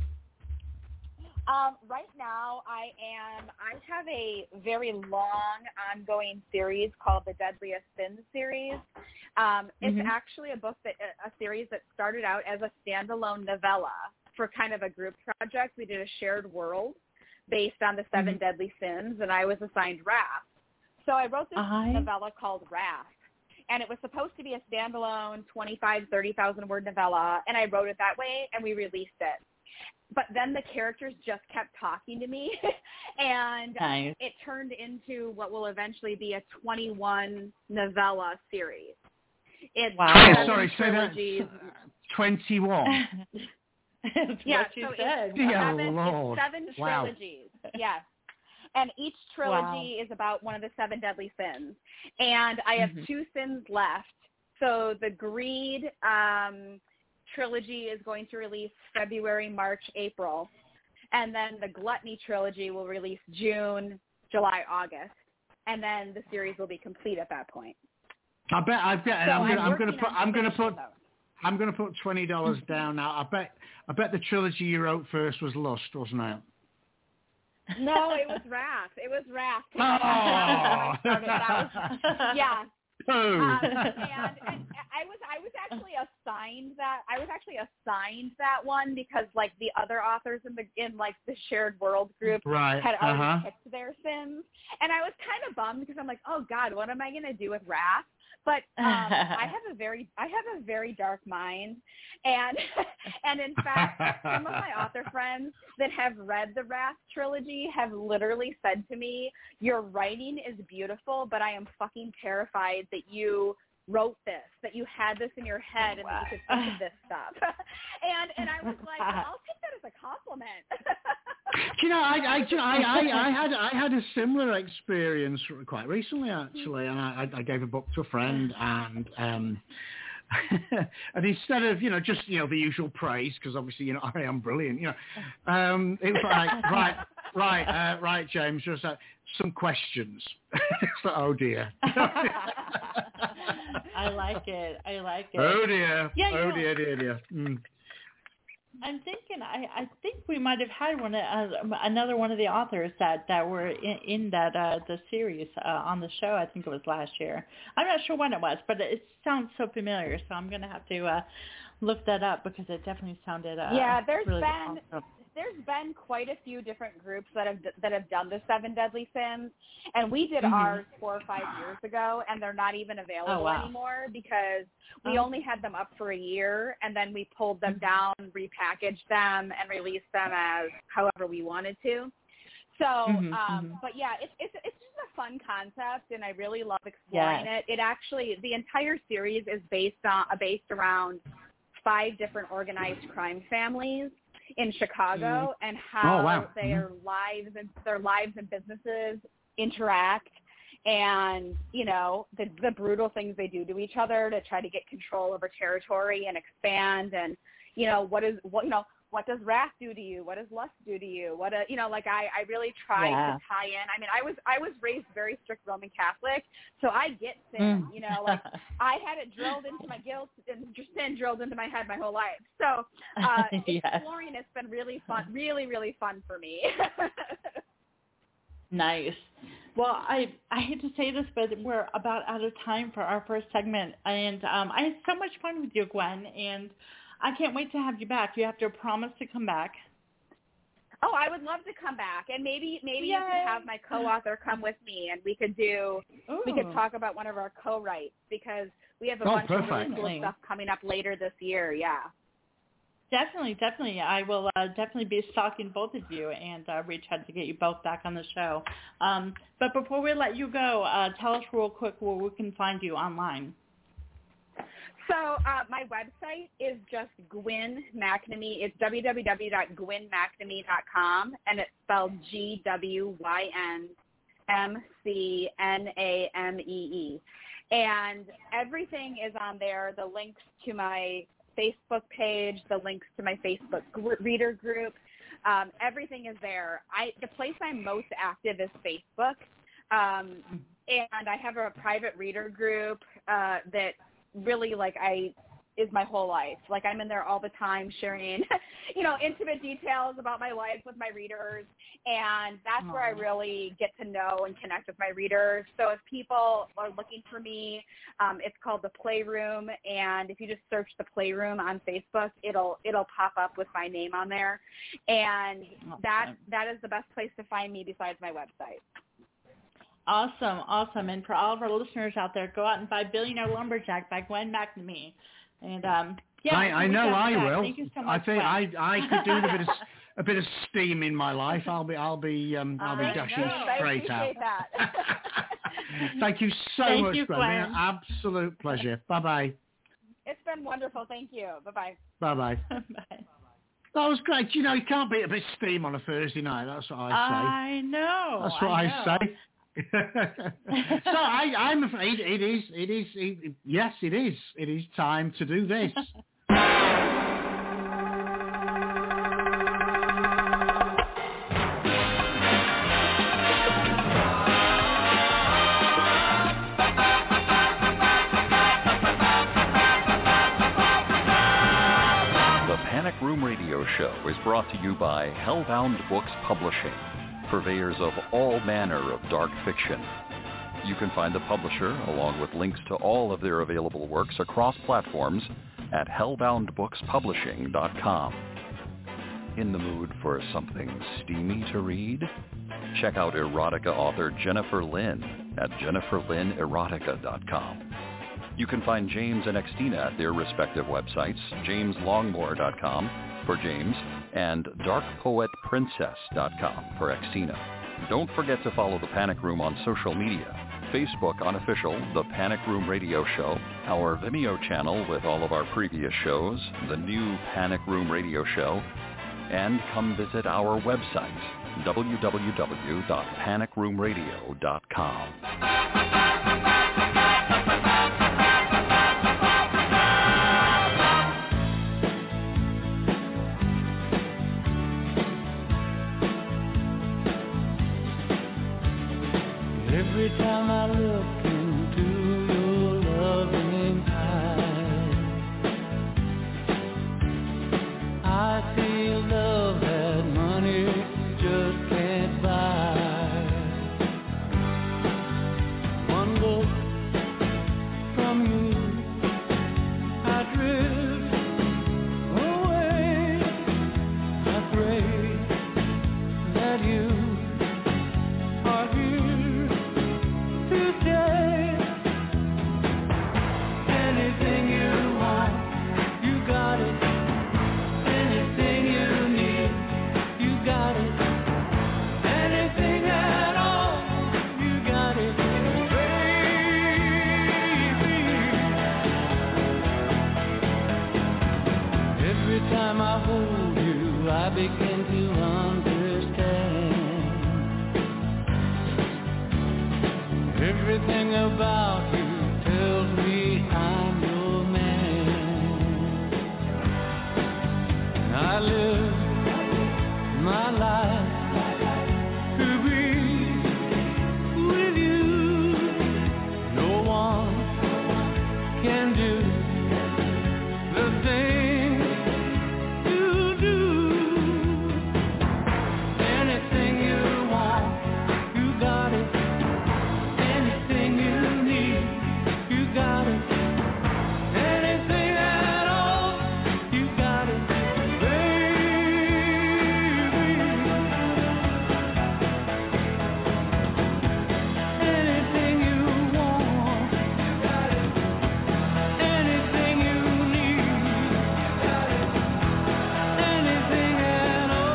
Um, right now, I am. I have a very long, ongoing series called the Deadliest Sins series. Um, it's Mhm. actually a book that a series that started out as a standalone novella for kind of a group project. We did a shared world based on the seven Mhm. deadly sins, and I was assigned Wrath. So I wrote this I- novella called Wrath. And it was supposed to be a standalone twenty-five, thirty thousand word novella, and I wrote it that way, and we released it. But then the characters just kept talking to me, and Nice. it turned into what will eventually be a twenty-one novella series. It's Wow. Hey, seven sorry, say that. trilogies. twenty-one. That's Yeah, what she so said. it's Dear seven, Lord. it's seven Wow. trilogies. Yes. And each trilogy is about one of the seven deadly sins. And I have Mhm. two sins left. So the Greed um, trilogy is going to release February, March, April. And then the Gluttony trilogy will release June, July, August. And then the series will be complete at that point. I bet. I bet. So I'm going. I'm I'm going to working put. on I'm going to finishing put. those. I'm going to put twenty dollars down now. I bet. I bet the trilogy you wrote first was Lust, wasn't it? No, it was Wrath. It was Wrath. Oh. I started, that was, yeah. Oh. Um, and, and I was I was actually assigned that I was actually assigned that one because like the other authors in the in like the shared world group Right. had already Uh-huh. picked their Sims, and I was kind of bummed because I'm like, oh God, what am I gonna do with Wrath? But um, I have a very I have a very dark mind, and and in fact, some of my author friends that have read the Wrath trilogy have literally said to me, "Your writing is beautiful, but I am fucking terrified that you wrote this, that you had this in your head, and that you could think of this stuff." and and I was like, well, I'll take that as a compliment. Do you know, I, I, do you know, I, I, I had I had a similar experience quite recently, actually, and I, I gave a book to a friend, and um, and instead of you know just you know the usual praise, because obviously you know I am brilliant, you know, um, it was like right, right, uh, right, James, just uh, some questions. It's like, oh dear. I like it. I like it. Oh dear. Yeah, oh know, dear, dear, dear. Mm. I'm thinking. I, I think we might have had one, uh, another one of the authors that, that were in, in that uh, the series uh, on the show. I think it was last year. I'm not sure when it was, but it sounds so familiar. So I'm going to have to uh, look that up because it definitely sounded. Uh, yeah, there's really been awesome. there's been quite a few different groups that have that have done the Seven Deadly Sins, and we did Mm-hmm. ours four or five years ago, and they're not even available Oh, wow. anymore because we Oh. only had them up for a year, and then we pulled them down, repackaged them, and released them as however we wanted to. So, Mhm, um, mhm. but yeah, it's it's it's just a fun concept, and I really love exploring Yes. it. It actually, the entire series is based on uh, based around five different organized crime families in Chicago, and how Oh, wow. their lives and their lives and businesses interact, and you know the the brutal things they do to each other to try to get control over territory and expand, and you know what is what you know what does Wrath do to you? What does Lust do to you? What a, you know like I I really tried Yeah. to tie in. I mean I was I was raised very strict Roman Catholic, so I get sin. Mm. You know like I had it drilled into my guilt and sin drilled into my head my whole life. So uh, Yes. exploring it's been really fun, really really fun for me. Nice. Well, I I hate to say this, but we're about out of time for our first segment, and um, I had so much fun with you, Gwen, and I can't wait to have you back. You have to promise to come back. Oh, I would love to come back, and maybe maybe you Yay. could have my co-author come with me, and we could do we could Ooh. talk about one of our co-writes because we have a Oh, bunch of really perfect. cool stuff coming up later this year. Yeah. Definitely, definitely. I will uh, definitely be stalking both of you and uh, reach out to get you both back on the show. Um, but before we let you go, uh, tell us real quick where we can find you online. So uh, my website is just Gwyn McNamee. It's w w w dot gwyn mcnamee dot com, and it's spelled G W Y N M C N A M E E. And everything is on there, the links to my Facebook page, the links to my Facebook gr- reader group. Um, everything is there. I the place I'm most active is Facebook, um, and I have a private reader group uh, that really like I is my whole life. Like I'm in there all the time sharing, you know, intimate details about my life with my readers, and that's Aww. where I really get to know and connect with my readers. So if people are looking for me, um, it's called The Playroom, and if you just search The Playroom on Facebook, it'll it'll pop up with my name on there, and Awesome. that that is the best place to find me besides my website. Awesome, awesome. And for all of our listeners out there, go out and buy Billionaire Lumberjack by Gwen McNamee. And um, yeah, I, I we'll know be I back. will. Thank you so I much, think Gwen. I I could do with a bit of a bit of steam in my life. I'll be I'll be um, I'll be I dashing know. straight I appreciate out. that. Thank you so Thank much, you, Gwen. Gwen. An absolute pleasure. Bye bye. It's been wonderful. Thank you. Bye-bye. Bye bye. Bye. That was great. You know, you can't beat a bit of steam on a Thursday night. That's what I say. I know. That's what I, I, know. say. So I, I'm afraid it is. It is. It, yes, it is. It is time to do this. Radio Show is brought to you by Hellbound Books Publishing, purveyors of all manner of dark fiction. You can find the publisher, along with links to all of their available works across platforms, at hellbound books publishing dot com. In the mood for something steamy to read? Check out erotica author Jennifer Lynn at jennifer lynn erotica dot com. You can find James and Xtina at their respective websites, james longmore dot com for James and dark poet princess dot com for Xtina. Don't forget to follow the Panic Room on social media. Facebook unofficial, The Panic Room Radio Show, our Vimeo channel with all of our previous shows, the new Panic Room Radio Show, and come visit our website, w w w dot panic room radio dot com. Every time I look into your loving eyes, I see love that money just can't buy. One look from you, I drift away. I pray that you are here today. Anything you want, you got it. Anything you need, you got it. Anything at all, you got it, baby. Every time I hold you, I begin to understand. Everything about you tells me I'm your man. I live my life to be with you. No one can do the things you do. Anything you want, you got it. Anything you need, you got it. Anything at all, you got it, baby. Anything you want, you got it. Anything you need, you got it. Anything at all.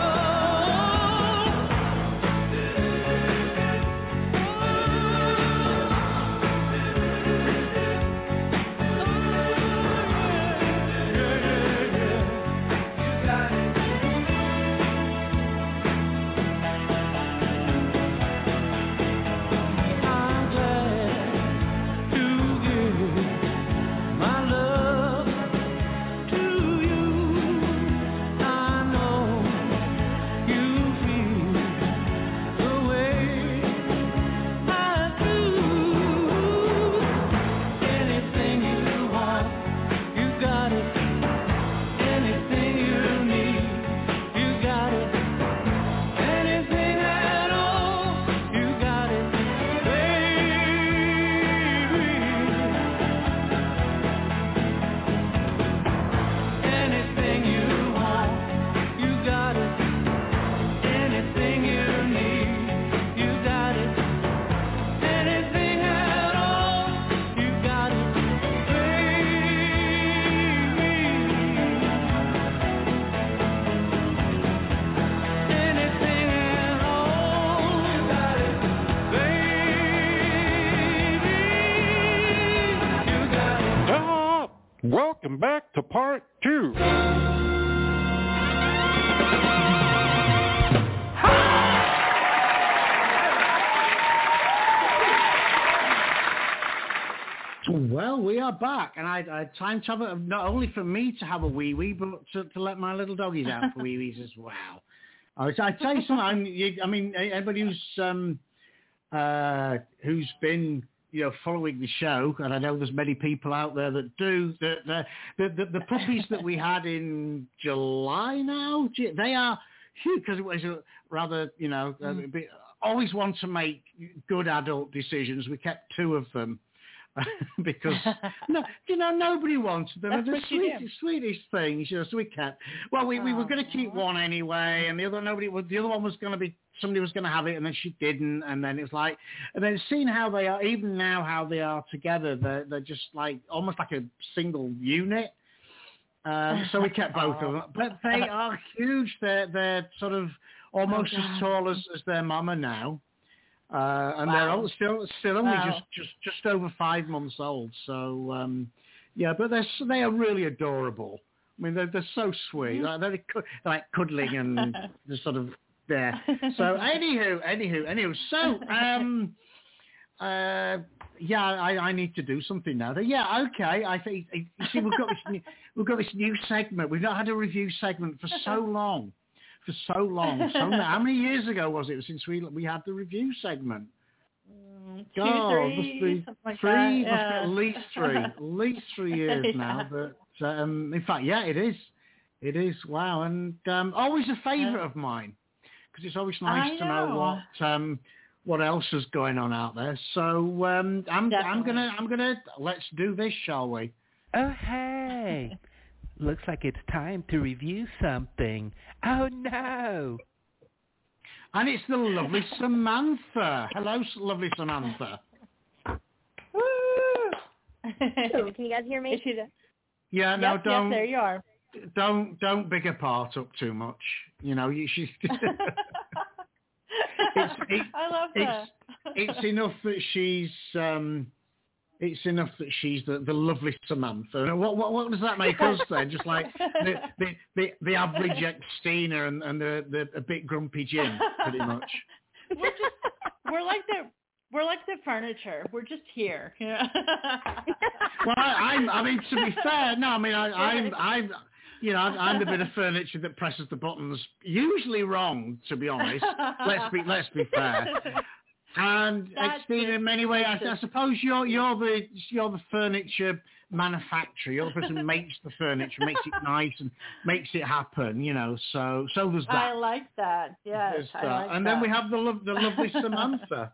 I'm glad to give my love to you. I know you feel the way I do. Anything you want, you got it. Anything you need, you got it. Anything at all, you got it, baby. Anything you want, you got it. Anything you need, you got it. Anything at all, you got it, baby. Anything at all, you got it, baby. You got it. Ah, welcome back to part two. Well, we are back, and I, I had time to have a, not only for me to have a wee wee, but to, to let my little doggies out for wee wees as well. I, I tell you something. I'm, you, I mean, anybody who's um, uh, who's been you know, following the show, and I know there's many people out there that do, the the the, the, the puppies that we had in July now, they are huge because it was a rather, you know, mm. a bit, always want to make good adult decisions. We kept two of them. because no, you know, nobody wanted them. That's They're what the you sweetest, sweetest things, you know. So we kept. Well, we, we were going to keep one anyway, and the other nobody. The other one was going to be somebody was going to have it, and then she didn't, and then it was like, and then seeing how they are, even now how they are together, they're they're just like almost like a single unit. Um, so we kept both of them, but they are huge. They're they're sort of almost oh, as tall as, as their mama now. Uh, and wow. they're all still still only wow. just, just, just over five months old. So um, yeah, but they're they are really adorable. I mean, they're they're so sweet. Like, they're, they're like cuddling and just sort of there. So anywho, anywho, anywho. So um, uh, yeah, I, I need to do something now. Yeah, okay. I think you see we've got this new, we've got this new segment. We've not had a review segment for so long. For so long, so how many years ago was it since we we had the review segment? Mm, two, God, three, must be like three, that, must yeah. be at least three, at least three years yeah. now. But um, in fact, yeah, it is, it is. Wow, and um, always a favourite of mine because it's always nice I to know know what um, what else is going on out there. So um, I'm Definitely. I'm gonna I'm gonna let's do this, shall we? Oh hey. Looks like it's time to review something. Oh, no. And it's the lovely Samantha. Hello, lovely Samantha. Woo! Can you guys hear me? Yeah, no, yep, don't. Yes, there you are. Don't don't big her part up too much. You know, you should. it's, it, I love that. It's, it's enough that she's. Um, It's enough that she's the, the lovely Samantha. What, what what does that make us then? Just like the the, the, the average ex-Stina and, and the, the a bit grumpy Jim, pretty much. We're just we're like the we're like the furniture. We're just here. Yeah. Well, I, I'm. I mean, to be fair, no. I mean, I, I'm. I'm. You know, I'm the bit of furniture that presses the buttons. Usually wrong, to be honest. Let's be let's be fair. And Stina, in many ways, I, I suppose you're you're the you're the furniture manufacturer. You're the person who makes the furniture, makes it nice, and makes it happen. You know, so so there's that. I like that. Yes, There's I that. like and that. then we have the lo- the lovely Samantha.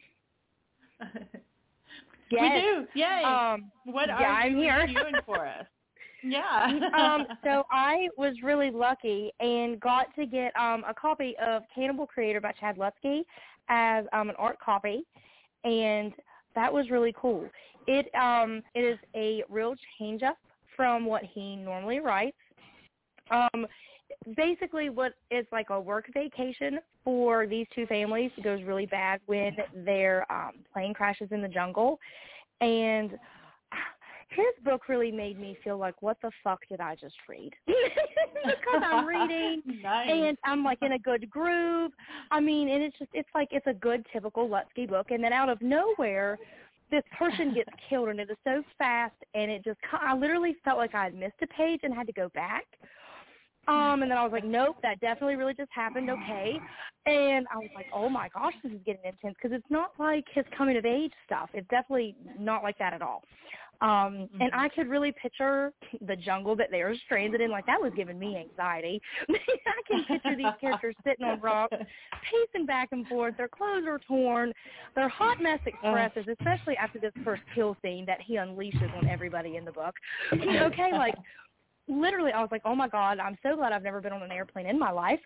Yes. We do. Yay! Um, what yeah, are I'm you here. reviewing for us? Yeah. um, so I was really lucky and got to get um, a copy of Cannibal Creator by Chad Lutzke as um, an art copy, and that was really cool. It um, it is a real change up from what he normally writes. Um, basically, what is like a work vacation for these two families goes really bad when their um, plane crashes in the jungle, and his book really made me feel like, what the fuck did I just read? Because I'm reading nice. And I'm like in a good groove. I mean, and it's just, it's like, it's a good typical Lutzke book. And then out of nowhere, this person gets killed, and it is so fast. And it just, I literally felt like I had missed a page and had to go back. Um, and then I was like, nope, that definitely really just happened. Okay. And I was like, oh my gosh, this is getting intense, because it's not like his coming of age stuff. It's definitely not like that at all. Um, mm-hmm. And I could really picture the jungle that they were stranded in. Like, that was giving me anxiety. I can picture these characters sitting on rocks, pacing back and forth. Their clothes are torn. Their hot mess expresses, especially after this first kill scene that he unleashes on everybody in the book. Okay, like, literally, I was like, oh, my God, I'm so glad I've never been on an airplane in my life.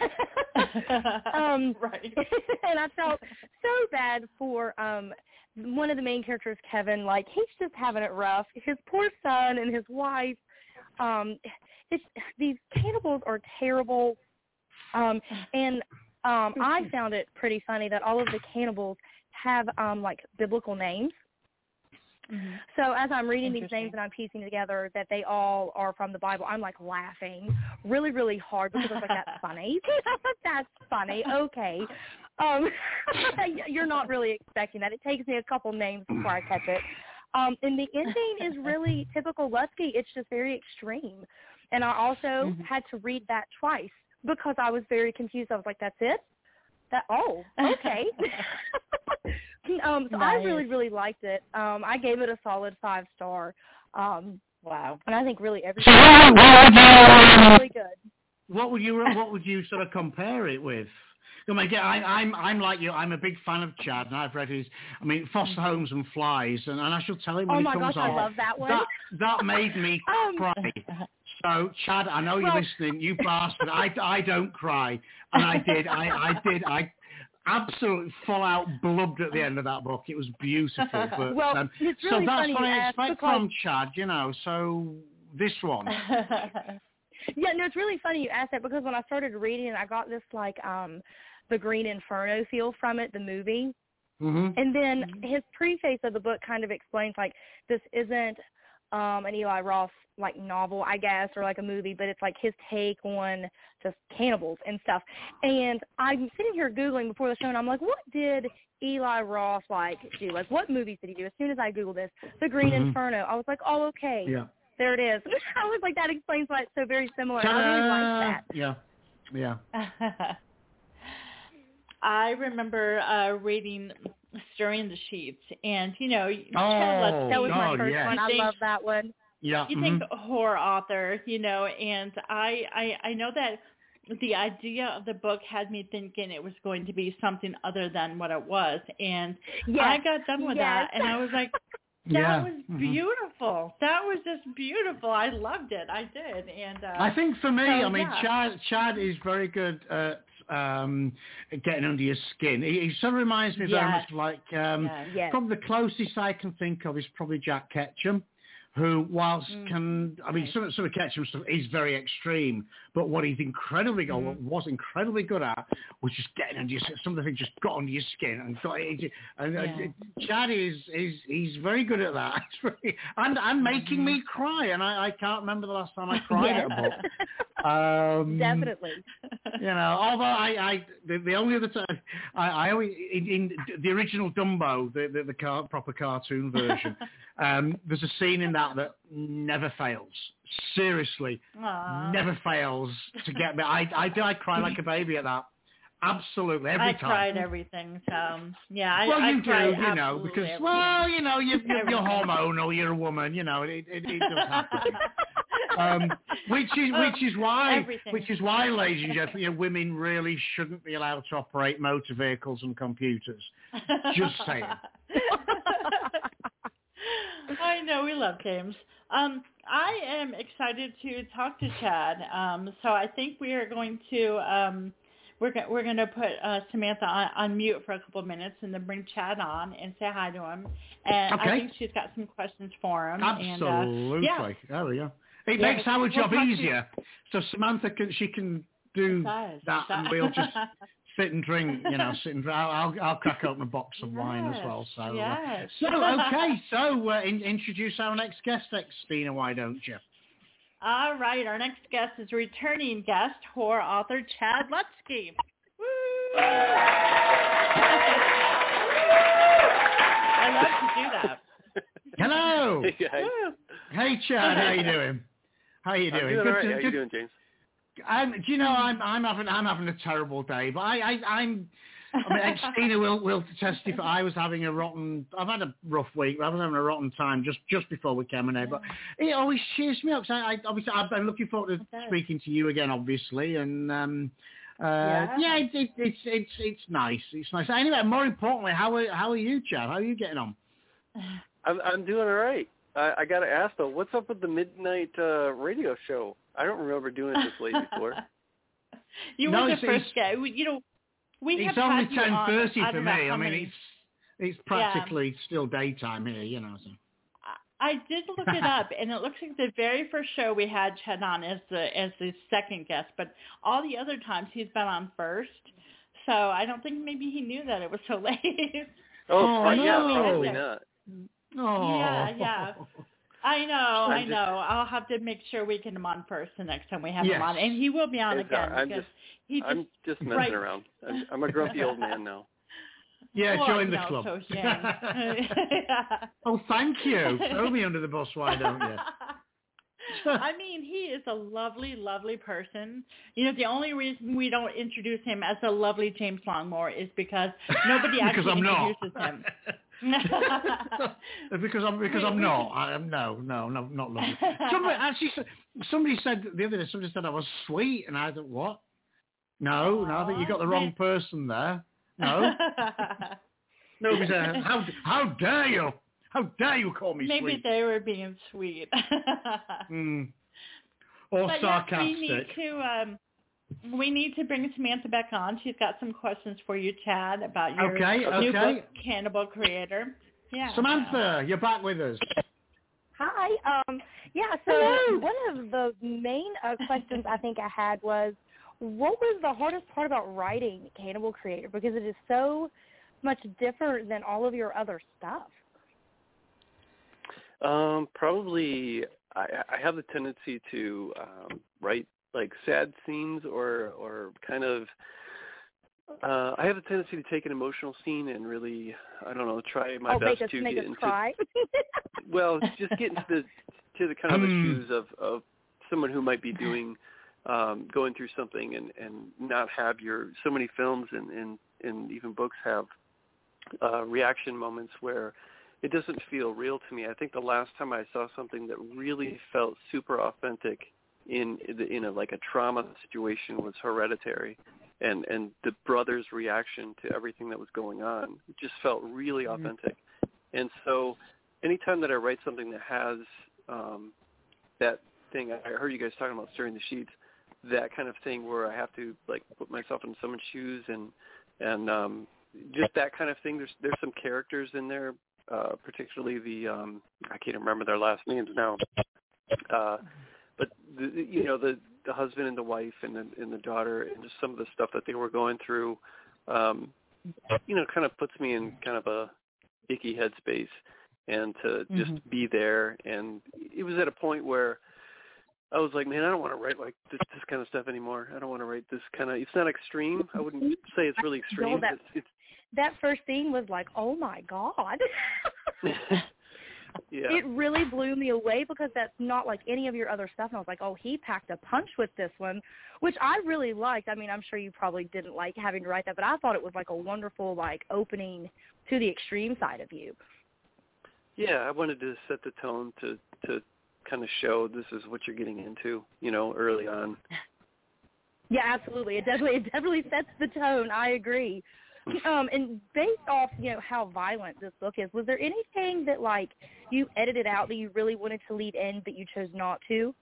um, right. And I felt so bad for um, one of the main characters, Kevin. Like, he's just having it rough. His poor son and his wife. Um, it's, these cannibals are terrible. Um, and um, I found it pretty funny that all of the cannibals have, um, like, biblical names. Mm-hmm. So as I'm reading these names and I'm piecing together that they all are from the Bible, I'm like laughing really, really hard because I was like, that's funny. That's funny. Okay. Um, you're not really expecting that. It takes me a couple names before I catch it. Um, and the ending is really typical Lutzke. It's just very extreme. And I also mm-hmm. had to read that twice because I was very confused. I was like, that's it? That, oh, okay. Um, so Nice. I really, really liked it. Um, I gave it a solid five star. Um, wow. And I think really everything was really good. What would you What would you sort of compare it with? I mean, again, I, I'm I'm like you. I'm a big fan of Chad, and I've read his. I mean, Foster Homes and Flies, and, and I shall tell him when Oh he my comes gosh, I on. love that one. That that made me Um, cry. So, Chad, I know you're Well- listening. You bastard. I, I don't cry, and I did. I I did. I absolutely full out blubbed at the end of that book. It was beautiful. But, Well, um, it's so really that's funny what you I ask expect because- from Chad. You know. So this one. Yeah, no, it's really funny you asked that because when I started reading it, I got this like um the Green Inferno feel from it, the movie. Mm-hmm. And then his preface of the book kind of explains like this isn't um an Eli Roth like novel, I guess, or like a movie, but it's like his take on just cannibals and stuff. And I'm sitting here Googling before the show and I'm like, what did Eli Roth like do? Like what movies did he do? As soon as I Googled this, The Green Mhm. Inferno, I was like, oh, okay. Yeah. There it is. I was like, that explains why it's so very similar. I really like that. Yeah. Yeah. I remember uh, reading Stirring the Sheets, and, you know, Oh, Chad That was my God, first yes. one. I You think- love that one. Yeah. you mhm. think horror author, you know, and I, I I know that the idea of the book had me thinking it was going to be something other than what it was, and Yes. I got done with Yes. that, and I was like, that Yeah. was mhm. beautiful. That was just beautiful. I loved it. I did, and uh, I think for me, so, I mean, yeah. Chad, Chad is very good at um, getting under your skin. He, he sort of reminds me very Yes. much like, um, Yes. Yes. probably the closest I can think of is probably Jack Ketchum, who, whilst Mm. can, I mean, Right. some, some of Ketchum's stuff is very extreme, but what he's incredibly good, what was incredibly good at was just getting under your skin. Some of the things just got under your skin and got it. And Yeah. uh, Chad is, is, he's very good at that. It's very- and, and making me cry, and I, I can't remember the last time I cried at a book. Um, Definitely. You know, although I, I the, the only other time I, I always in, in the original Dumbo, the the, the car, proper cartoon version, um, there's a scene in that that never fails. Seriously, Aw. never fails to get me. I I do. I cry like a baby at that. Absolutely, every I time. tried everything, so yeah. I, Well, I you do, tried you know, absolutely because everything. well, you know, you're, you're, you're Everything. hormonal, you're a woman, you know, it it, it does happen. um, which is which is why Everything. which is why, ladies and gentlemen, you know, women really shouldn't be allowed to operate motor vehicles and computers. Just saying. I know, we love James. Um, I am excited to talk to Chad. Um, so I think we are going to um, we're go- we're going to put uh, Samantha on, on mute for a couple of minutes and then bring Chad on and say hi to him. And Okay. I think she's got some questions for him. Absolutely. And, uh, yeah. There we go. It Yeah, makes our we'll job talk to you- easier. So Samantha can she can do It does. that, and we'll just sit and drink. You know, sit and I'll I'll, I'll crack open a box of wine as Yes, well. So uh, yes. so okay. So uh, in, introduce our next guest, Stina. Why don't you? All right, our next guest is returning guest, horror author Chad Lutzke. Woo! I love to do that. Hello. Hey guys. Woo! Hey Chad, how you doing? How you I'm doing? doing Good all right. to- How you good- doing, James? I'm, do you know I'm I'm having I'm having a terrible day, but I, I I'm I mean Stina will will testify. I was having a rotten. I've had a rough week. I was having a rotten time just just before we came in here, but it always cheers me up. So I, I obviously I've been looking forward to Okay. speaking to you again, obviously, and um, uh, Yeah. yeah, it, it, it's it's it's nice. It's nice. Anyway, more importantly, how are how are you, Chad? How are you getting on? I'm I'm doing all right. I, I got to ask though, what's up with the midnight uh, radio show? I don't remember doing it this late before. You No, were the it's- first it's- guy. We- You know, we It's have only had you ten on, thirty I for don't me. know I how mean, many- it's it's practically still daytime here, you know. So. I I did look it up, and it looks like the very first show we had Chad on as the as the second guest, but all the other times he's been on first. So I don't think maybe he knew that it was so late. Oh, Oh, pro- yeah, no. probably not. Oh. Yeah, yeah. I know, I I'm know. I'll have to make sure we get him on first the next time we have Yes. him on, and he will be on It's, again uh, I'm because just- he just I'm just messing right. around. I'm, I'm a grumpy old man now. Yeah, well, join the no, club. So, yeah. Oh, thank you. Throw me under the bus, why don't you? I mean, he is a lovely, lovely person. You know, the only reason we don't introduce him as a lovely James Longmore is because nobody because actually I'm introduces not. him. because I'm because We- I'm we not. I am no, no, no, not lovely. Somebody actually, said- somebody said the other day. Somebody said I was sweet, and I thought, what? No, no, I think you got the wrong person there. No, nobody said how how dare you? How dare you call me Maybe sweet? they were being sweet. Mm. Or but sarcastic. Yes, we need to. Um, we need to bring Samantha back on. She's got some questions for you, Chad, about your Okay, new okay. book, Cannibal Creator. Yeah. Samantha, you're back with us. Hi. Um, yeah, so Hello. one of the main uh, questions I think I had was, what was the hardest part about writing Cannibal Creator? Because it is so much different than all of your other stuff. Um, probably I, I have the tendency to um, write like sad scenes or or kind of uh, I have a tendency to take an emotional scene and really I don't know try my oh, best make us, to make get us into cry. well just get into the to the kind of the Hmm. shoes of, of someone who might be doing um, going through something and, and not have your so many films and, and, and even books have uh, reaction moments where it doesn't feel real to me. I think the last time I saw something that really felt super authentic in in a like a trauma situation was Hereditary, and and the brother's reaction to everything that was going on just felt really Mm-hmm. authentic. And so, anytime that I write something that has um, that thing, I heard you guys talking about stirring the sheets, that kind of thing where I have to like put myself in someone's shoes and and um, just that kind of thing. There's there's some characters in there. Uh, particularly the, um, I can't remember their last names now, uh, but the, you know the, the husband and the wife and the, and the daughter and just some of the stuff that they were going through, um, you know, kind of puts me in kind of a icky headspace, and to just Mhm. be there. And it was at a point where I was like, man, I don't want to write like this, this kind of stuff anymore. I don't want to write this kind of. It's not extreme. I wouldn't say it's really extreme. No, that- It's, it's That first scene was like, oh, my God. yeah. It really blew me away because that's not like any of your other stuff. And I was like, oh, he packed a punch with this one, which I really liked. I mean, I'm sure you probably didn't like having to write that, but I thought it was like a wonderful like opening to the extreme side of you. Yeah, I wanted to set the tone to, to kind of show this is what you're getting into, you know, early on. Yeah, absolutely. It definitely it definitely sets the tone. I agree. Um, and based off, you know, how violent this book is, was there anything that, like, you edited out that you really wanted to leave in that you chose not to?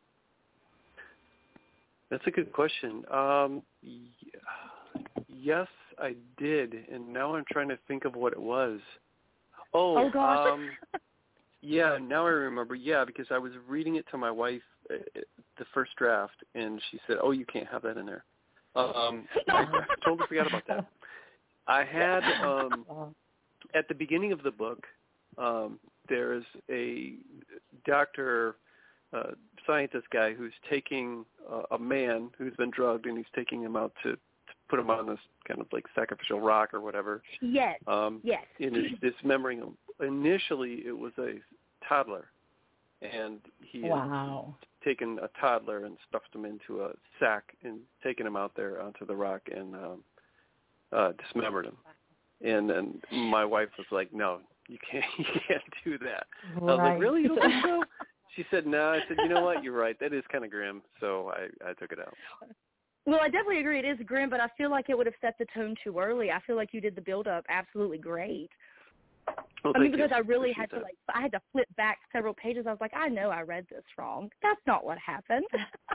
That's a good question. Um, y- yes, I did, and now I'm trying to think of what it was. Oh, Oh, gosh. um, yeah, now I remember. Yeah, because I was reading it to my wife, uh, the first draft, and she said, oh, you can't have that in there. Um, I totally forgot about that. I had, um, at the beginning of the book, um, there's a doctor, uh, scientist guy who's taking uh, a man who's been drugged, and he's taking him out to, to put him on this kind of like sacrificial rock or whatever. Yes, Um, yes. and is dismembering him. Initially, it was a toddler, and he had Wow. taken a toddler and stuffed him into a sack and taken him out there onto the rock and um, uh, dismembered him. And then my wife was like, "No, you can't, you can't do that." I was like, "Really? You don't think so?" She said, "No." I said, "You know what? You're right. That is kind of grim." So I, I took it out. Well, I definitely agree. It is grim, but I feel like it would have set the tone too early. I feel like you did the build-up absolutely great. Well, I mean, thank because you. I really Appreciate had to that. like, I had to flip back several pages. I was like, I know I read this wrong. That's not what happened.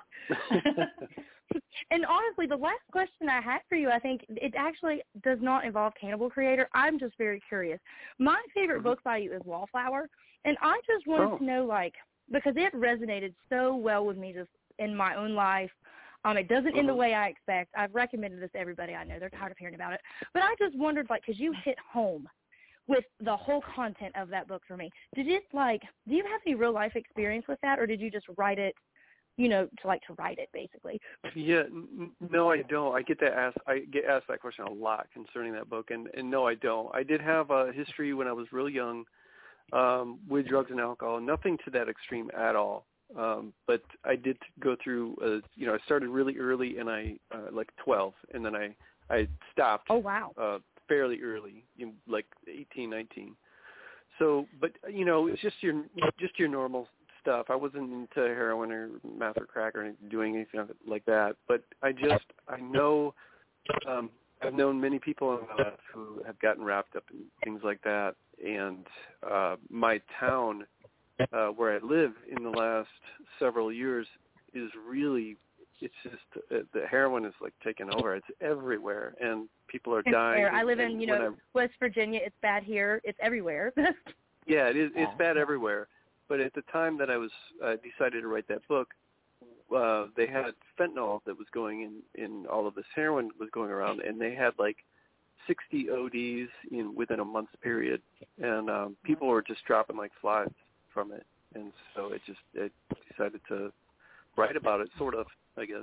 And honestly, the last question I had for you, I think it actually does not involve Cannibal Creator. I'm just very curious. My favorite Mm-hmm. book by you is Wallflower, and I just wanted Oh. to know, like, because it resonated so well with me just in my own life. Um, it doesn't end the Mhm. way I expect. I've recommended this to everybody I know. They're tired of hearing about it. But I just wondered, like, because you hit home with the whole content of that book for me. Did it, like, do you have any real-life experience with that, or did you just write it, you know, to, like, to write it, basically? Yeah, n- no, I don't. I get that asked. I get asked that question a lot concerning that book, and, and no, I don't. I did have a history when I was real young um, with drugs and alcohol. Nothing to that extreme at all. Um, but I did go through, uh, you know, I started really early, and I uh, like twelve, and then I I stopped. Oh wow! Uh, fairly early, you know, like eighteen, nineteen. So, but you know, it's just your just your normal stuff. I wasn't into heroin or meth or crack or doing anything like that. But I just I know um, I've known many people in my life who have gotten wrapped up in things like that, and uh, my town. Uh, where I live in the last several years is really, it's just, uh, the heroin is like taking over. It's everywhere, and people are It's dying. fair. I live in, and you know, I, West Virginia. It's bad here. It's everywhere. yeah, it is. It's bad everywhere. But at the time that I was uh, decided to write that book, uh, they had fentanyl that was going in, in all of this heroin was going around, and they had like sixty O Ds in within a month's period, and um, people were just dropping like flies from it, and so it just it decided to write about it, sort of, I guess.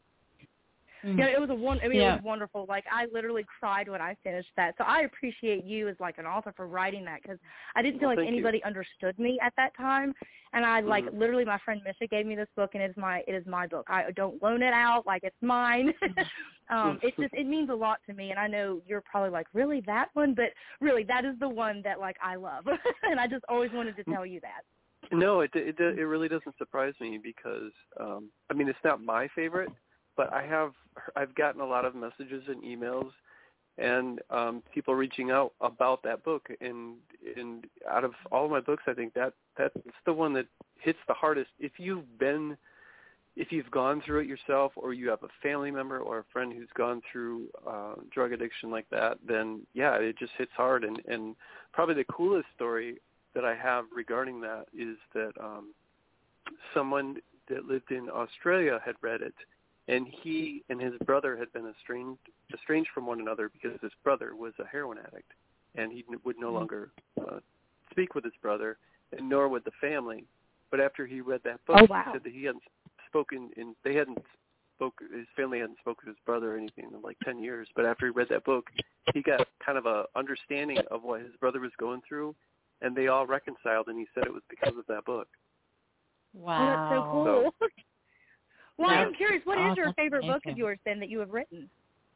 Yeah, it was a one. I mean, Yeah. it was wonderful. Like, I literally cried when I finished that. So I appreciate you as like an author for writing that, because I didn't feel Well, like thank you. anybody understood me at that time. And I like Mhm. literally, my friend Misha gave me this book, and it's my it is my book. I don't loan it out, like it's mine. um, it just it means a lot to me, and I know you're probably like, really, that one, but really that is the one that like I love, and I just always wanted to tell you that. No, it it it really doesn't surprise me because um, I mean it's not my favorite, but I have I've gotten a lot of messages and emails and um, people reaching out about that book, and and out of all of my books, I think that that's the one that hits the hardest. If you've been if you've gone through it yourself, or you have a family member or a friend who's gone through uh, drug addiction like that, then yeah, it just hits hard. And, and probably the coolest story that I have regarding that is that um, someone that lived in Australia had read it, and he and his brother had been estranged, estranged from one another because his brother was a heroin addict, and he would no longer uh, speak with his brother, and nor would the family. But after he read that book, Oh, wow. he said that he hadn't spoken in, they hadn't spoke, his family hadn't spoken to his brother or anything in like ten years. But after he read that book, he got kind of a understanding of what his brother was going through, and they all reconciled, and he said it was because of that book. Wow. Oh, that's so cool. So, well, yeah. I'm curious, what is Oh, your that's favorite book amazing. of yours then that you have written?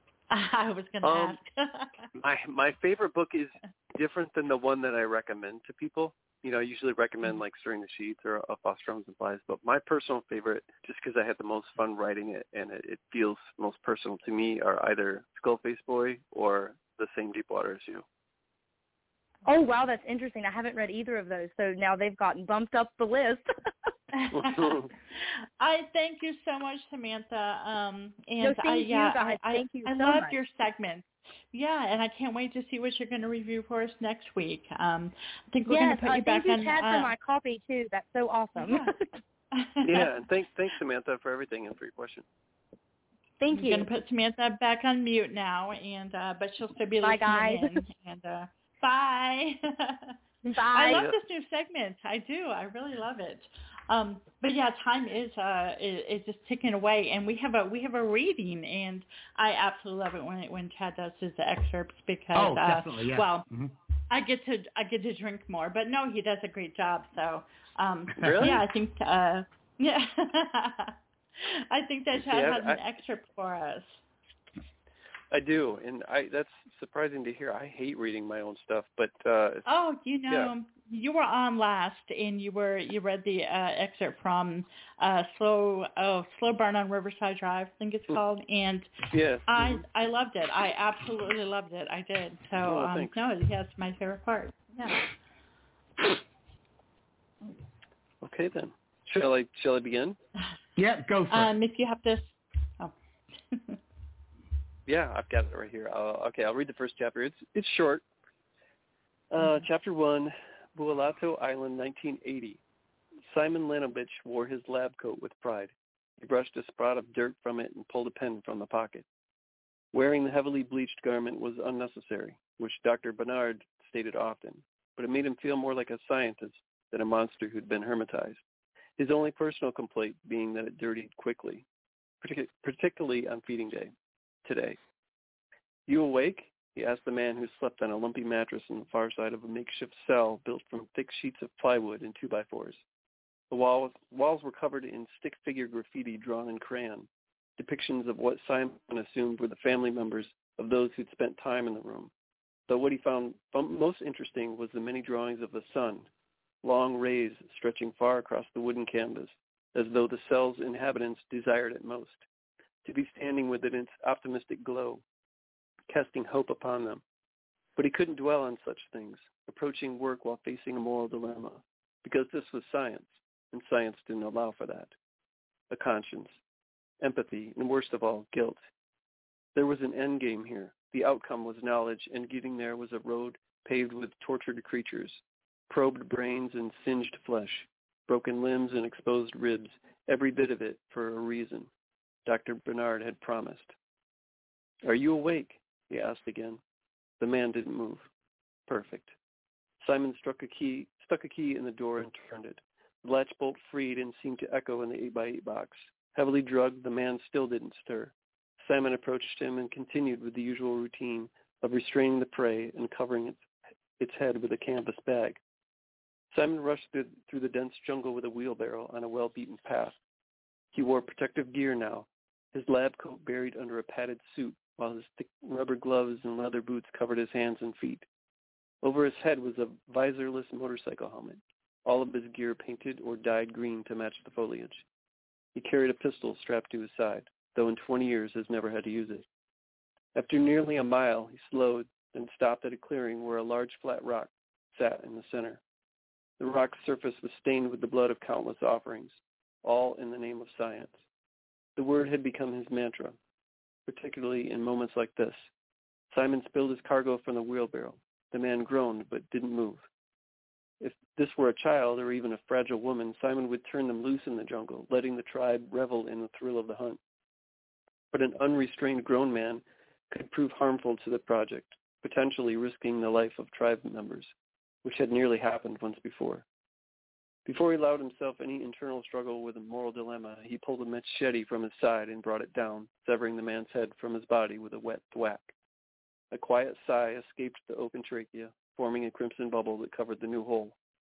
I was going to Um, ask. My my favorite book is different than the one that I recommend to people. You know, I usually recommend like Stirring the Sheets or Up Off Drums and Flies, but my personal favorite, just because I had the most fun writing it and it, it feels most personal to me, are either Skullface Boy or The Same Deep Water as You. Oh, wow, that's interesting. I haven't read either of those, so now they've gotten bumped up the list. I thank you so much, Samantha. Um, and No, thank I, you, yeah, guys. I, Thank you I so love much. your segments. Yeah, and I can't wait to see what you're going to review for us next week. Um, I think we're yes, going to put uh, you back thank you, on. Chad, uh, for my copy, too. That's so awesome. Yeah. Yeah, and thanks, thanks Samantha, for everything and for your question. Thank I'm you. going to put Samantha back on mute now, and uh, but she'll still be Bye, listening guys. in. And uh, bye. Bye. I love Yeah. this new segment. I do. I really love it. Um, but yeah, time is uh is, is just ticking away, and we have a we have a reading, and I absolutely love it when when Chad does his excerpts because Oh, uh, definitely, yeah. well, Mhm. I get to I get to drink more, but no, he does a great job. So um, Really? yeah, I think uh, yeah, I think that Chad Yeah, has I- an excerpt for us. I do, and I that's surprising to hear. I hate reading my own stuff, but uh, Oh, you know, yeah. you were on last, and you were you read the uh, excerpt from uh, Slow oh Slow Burn on Riverside Drive, I think it's called, and Yeah. I Mhm. I loved it. I absolutely loved it. I did. So Oh, um, thanks. no, yeah, it's my favorite part. Yeah. Okay then. Shall I shall I begin? Yeah, go for Um, if you have this. Oh. Yeah, I've got it right here. Uh, okay, I'll read the first chapter. It's it's short. Uh, chapter one, Bualato Island, nineteen eighty. Simon Lanovich wore his lab coat with pride. He brushed a spot of dirt from it and pulled a pen from the pocket. Wearing the heavily bleached garment was unnecessary, which Doctor Bernard stated often, but it made him feel more like a scientist than a monster who'd been hermetized. His only personal complaint being that it dirtied quickly, partic- particularly on feeding day. Today. You awake? He asked the man who slept on a lumpy mattress on the far side of a makeshift cell built from thick sheets of plywood and two by fours. The walls, walls were covered in stick figure graffiti drawn in crayon, depictions of what Simon assumed were the family members of those who'd spent time in the room. Though what he found most interesting was the many drawings of the sun, long rays stretching far across the wooden canvas, as though the cell's inhabitants desired it most, to be standing within its optimistic glow, casting hope upon them. But he couldn't dwell on such things, approaching work while facing a moral dilemma, because this was science, and science didn't allow for that. A conscience, empathy, and worst of all, guilt. There was an end game here. The outcome was knowledge, and getting there was a road paved with tortured creatures, probed brains and singed flesh, broken limbs and exposed ribs, every bit of it for a reason. Doctor Bernard had promised. "Are you awake?" he asked again. The man didn't move. Perfect. Simon struck a key, stuck a key in the door and turned it. The latch bolt freed and seemed to echo in the eight by eight box. Heavily drugged, the man still didn't stir. Simon approached him and continued with the usual routine of restraining the prey and covering its, its head with a canvas bag. Simon rushed through, through the dense jungle with a wheelbarrow on a well-beaten path. He wore protective gear now, his lab coat buried under a padded suit, while his thick rubber gloves and leather boots covered his hands and feet. Over his head was a visorless motorcycle helmet, all of his gear painted or dyed green to match the foliage. He carried a pistol strapped to his side, though in twenty years has never had to use it. After nearly a mile, he slowed and stopped at a clearing where a large flat rock sat in the center. The rock's surface was stained with the blood of countless offerings, all in the name of science. The word had become his mantra, particularly in moments like this. Simon spilled his cargo from the wheelbarrow. The man groaned but didn't move. If this were a child or even a fragile woman, Simon would turn them loose in the jungle, letting the tribe revel in the thrill of the hunt. But an unrestrained grown man could prove harmful to the project, potentially risking the life of tribe members, which had nearly happened once before. Before he allowed himself any internal struggle with a moral dilemma, he pulled a machete from his side and brought it down, severing the man's head from his body with a wet thwack. A quiet sigh escaped the open trachea, forming a crimson bubble that covered the new hole.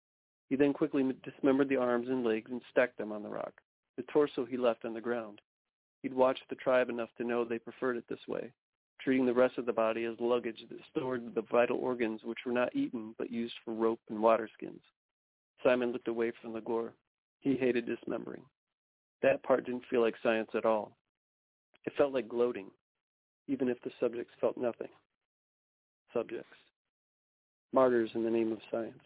He then quickly dismembered the arms and legs and stacked them on the rock. The torso he left on the ground. He'd watched the tribe enough to know they preferred it this way, treating the rest of the body as luggage that stored the vital organs which were not eaten but used for rope and water skins. Simon looked away from the gore. He hated dismembering. That part didn't feel like science at all. It felt like gloating, even if the subjects felt nothing. Subjects. Martyrs in the name of science.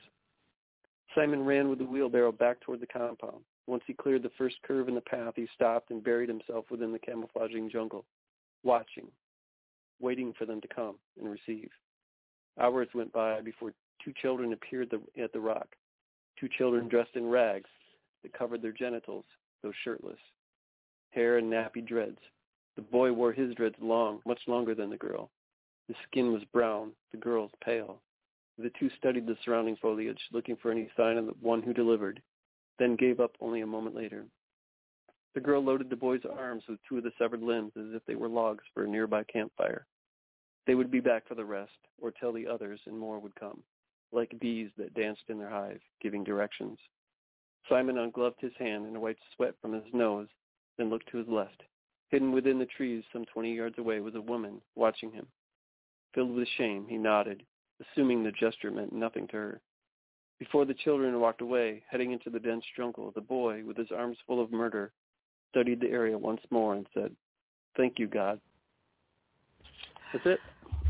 Simon ran with the wheelbarrow back toward the compound. Once he cleared the first curve in the path, he stopped and buried himself within the camouflaging jungle, watching, waiting for them to come and receive. Hours went by before two children appeared the, at the rock. Two children dressed in rags that covered their genitals, though shirtless. Hair and nappy dreads. The boy wore his dreads long, much longer than the girl. His skin was brown, the girl's pale. The two studied the surrounding foliage, looking for any sign of the one who delivered, then gave up only a moment later. The girl loaded the boy's arms with two of the severed limbs as if they were logs for a nearby campfire. They would be back for the rest, or tell the others, and more would come, like bees that danced in their hive, giving directions. Simon ungloved his hand and wiped sweat from his nose, then looked to his left. Hidden within the trees some twenty yards away was a woman, watching him. Filled with shame, he nodded, assuming the gesture meant nothing to her. Before the children walked away, heading into the dense jungle, the boy, with his arms full of murder, studied the area once more and said, "Thank you, God." That's it.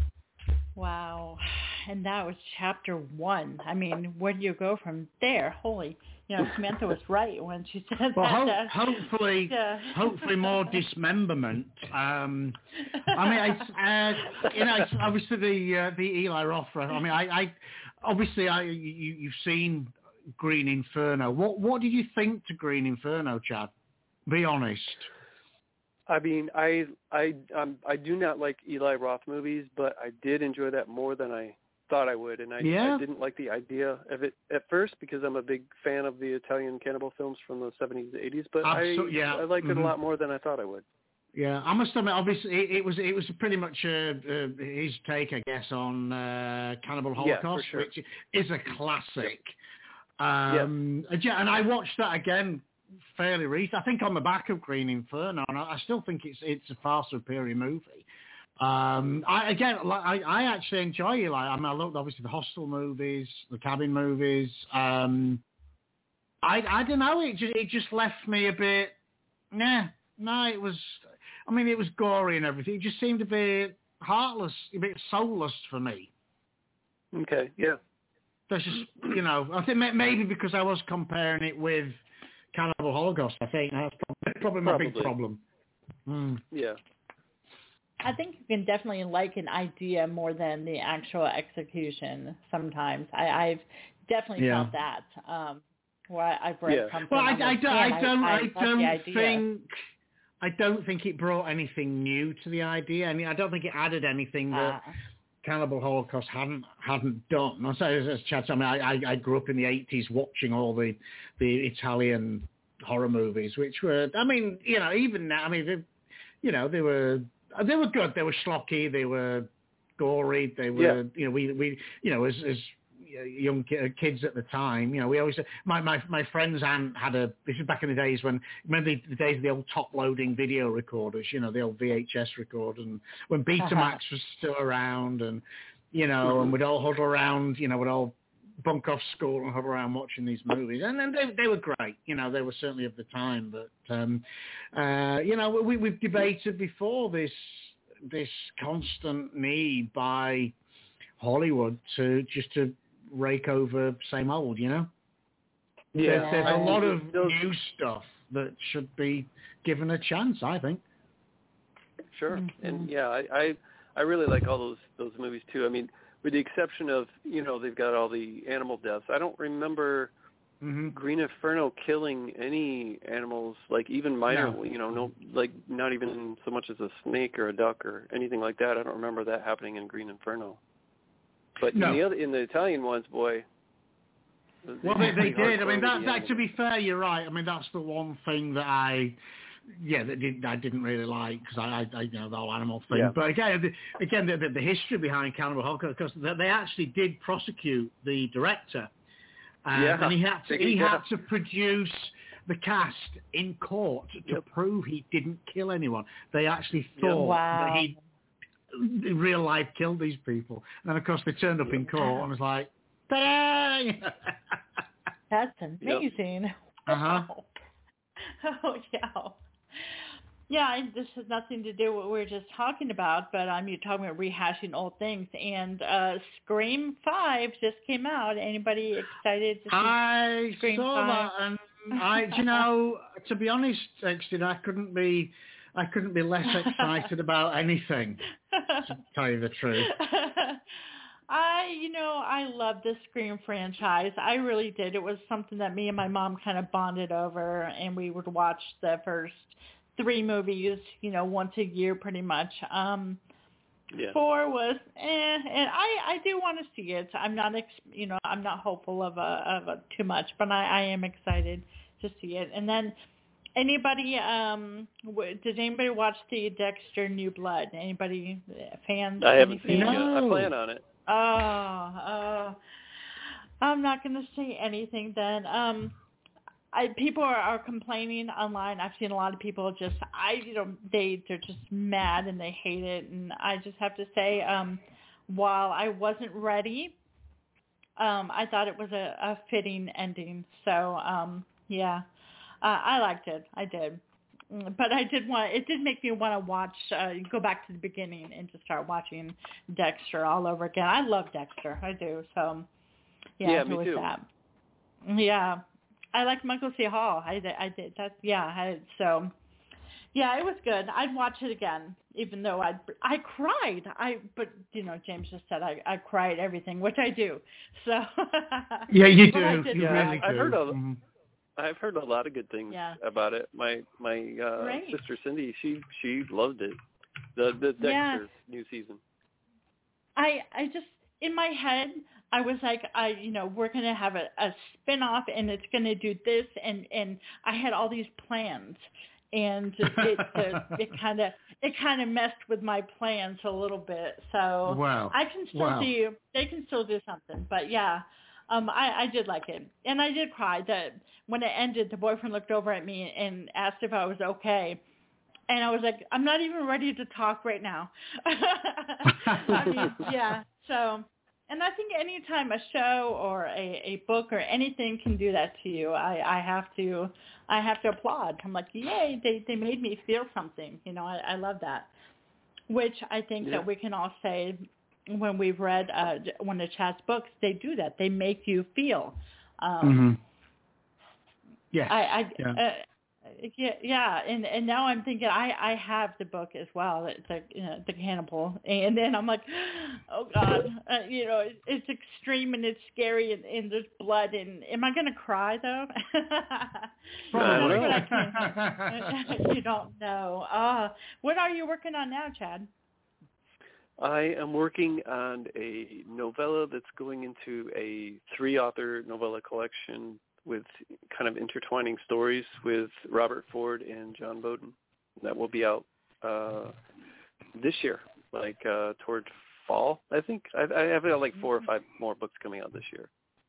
Wow. And that was chapter one. I mean, where do you go from there? Holy, you know, Samantha was right when she said well, that. Ho- hopefully, uh, hopefully more dismemberment. Um, I mean, it's, uh, you know, it's obviously the uh, the Eli Roth. I mean, I, I obviously, I you, you've seen Green Inferno. What what did you think to Green Inferno, Chad? Be honest. I mean, I I um, I do not like Eli Roth movies, but I did enjoy that more than I thought I would, and I, yeah. I didn't like the idea of it at first because I'm a big fan of the Italian cannibal films from the seventies and eighties, but Absol- I yeah. I liked mm-hmm. it a lot more than I thought I would. Yeah, I must admit, obviously, it, it was it was pretty much uh, uh, his take, I guess, on uh, Cannibal Holocaust, yeah, for sure. which is a classic. Um, yeah. And I watched that again fairly recently. I think on the back of Green Inferno, and I, I still think it's it's a far superior movie. Um, I again, like, I, I actually enjoy it. Like, I mean, I looked obviously the Hostel movies, the Cabin movies. Um, I I don't know. It just it just left me a bit. Nah, no, it was. I mean, it was gory and everything. It just seemed a bit heartless, a bit soulless for me. Okay, yeah. That's just, you know, I think maybe because I was comparing it with Cannibal Holocaust. I think that's probably, probably my Probably. big problem. Mm. Yeah. I think you can definitely like an idea more than the actual execution sometimes. I, I've definitely Yeah. felt that. Um, where I, I've read Yeah. something. Well, I, I'm I like, don't, "Man, I don't, I, I, I love the don't idea." think, I don't think it brought anything new to the idea. I mean, I don't think it added anything that Uh, Cannibal Holocaust hadn't hadn't done. I say, as Chad said, I mean, I, I, I grew up in the eighties watching all the the Italian horror movies, which were, I mean, you know, even now, I mean, they, you know, they were they were good. They were schlocky. They were gory. They were, Yeah. you know, we we you know, as as young kids at the time, you know, we always, my, my, my friend's aunt had a, this is back in the days when, remember the, the days of the old top-loading video recorders, you know, the old V H S recorder, and when Betamax was still around, and, you know, Mm-hmm. and we'd all huddle around, you know, we'd all bunk off school and huddle around watching these movies, and then they, they were great, you know, they were certainly of the time, but, um, uh, you know, we, we've debated before this, this constant need by Hollywood to, just to, rake over same old, you know? Yeah. There's, there's a I lot think of those- new stuff that should be given a chance, I think. Sure. Mm-hmm. And yeah, I, I I really like all those those movies too. I mean, with the exception of, you know, they've got all the animal deaths. I don't remember Mm-hmm. Green Inferno killing any animals, like even minor, No. you know, no, like not even so much as a snake or a duck or anything like that. I don't remember that happening in Green Inferno. But No. in the other, in the Italian ones, boy. Well, they, they pretty did. I hardcore mean, with that, the that, to animals. be fair, you're right. I mean, that's the one thing that I, yeah, that did, I didn't really like, because I, I, you know, the whole animal thing. Yeah. But again, the, again, the, the, the history behind Cannibal Holocaust, because they actually did prosecute the director. Um, Yeah, and he had to he yeah. had to produce the cast in court to Yep. prove he didn't kill anyone. They actually Yep. thought Wow. that he in real life killed these people. And then of course they turned up in court and was like, ta-da! That's amazing. Uh-huh. Wow. Oh, yeah. Yeah, I, this has nothing to do with what we were just talking about, but I'm um, talking about rehashing old things. And uh, Scream five just came out. Anybody excited to see I Scream saw five? that, and I, do you know, to be honest, Exton, I couldn't be, I couldn't be less excited about anything. To tell you the truth. I, you know, I love the Scream franchise. I really did. It was something that me and my mom kind of bonded over, and we would watch the first three movies, you know, once a year pretty much. Um, Yeah. Four was, eh, and I, I do want to see it. I'm not, ex, you know, I'm not hopeful of a, of a too much, but I, I am excited to see it. And then, anybody, um, w- did anybody watch the Dexter New Blood? Anybody fans? I haven't Any seen it fans? yet. I plan on it. Oh, oh, I'm not going to say anything then. Um, I, people are, are complaining online. I've seen a lot of people just, I, you know, they, they're just mad and they hate it. And I just have to say, um, while I wasn't ready, um, I thought it was a, a fitting ending. So, um, yeah, uh, I liked it. I did. But I did want, it did make me want to watch, uh, go back to the beginning and just start watching Dexter all over again. I love Dexter. I do. So, yeah, Yeah, it me was too. that. Yeah. I like Michael C. Hall. I did. I did. That's, yeah. I, so, yeah, it was good. I'd watch it again, even though I I cried. I but you know, James just said I I cried everything, which I do. So Yeah, you but I do. did You cry. really do. I've heard a, Mhm. I've heard a lot of good things Yeah. about it. My my uh, Great. sister Cindy, she she loved it. The the Dexter Yeah. new season. I I just in my head I was like I you know we're gonna have a, a spin-off and it's gonna do this and and I had all these plans and it it, it kind of it kind of messed with my plans a little bit. So Wow. I can still Wow. do they can still do something. But yeah, um, I, I did like it, and I did cry. That when it ended, the boyfriend looked over at me and asked if I was okay, and I was like, I'm not even ready to talk right now. I mean, yeah. So, and I think anytime a show or a, a book or anything can do that to you, I, I have to, I have to applaud. I'm like, yay! They they made me feel something. You know, I, I love that. Which I think Yeah. that we can all say when we've read uh, one of Chad's books, they do that. They make you feel. Um, Mm-hmm. Yes. I, I yeah. uh, yeah, yeah, and and now I'm thinking I, I have the book as well, the the, uh, the Cannibal, and then I'm like, oh God, uh, you know, it, it's extreme and it's scary and, and there's blood, and am I gonna cry though? Probably. But I can't. You don't know. Uh, what are you working on now, Chad? I am working on a novella that's going into a three-author novella collection with kind of intertwining stories with Robert Ford and John Bowden. That will be out uh, this year, like uh, toward fall, I think. I, I have uh, like four or five more books coming out this year.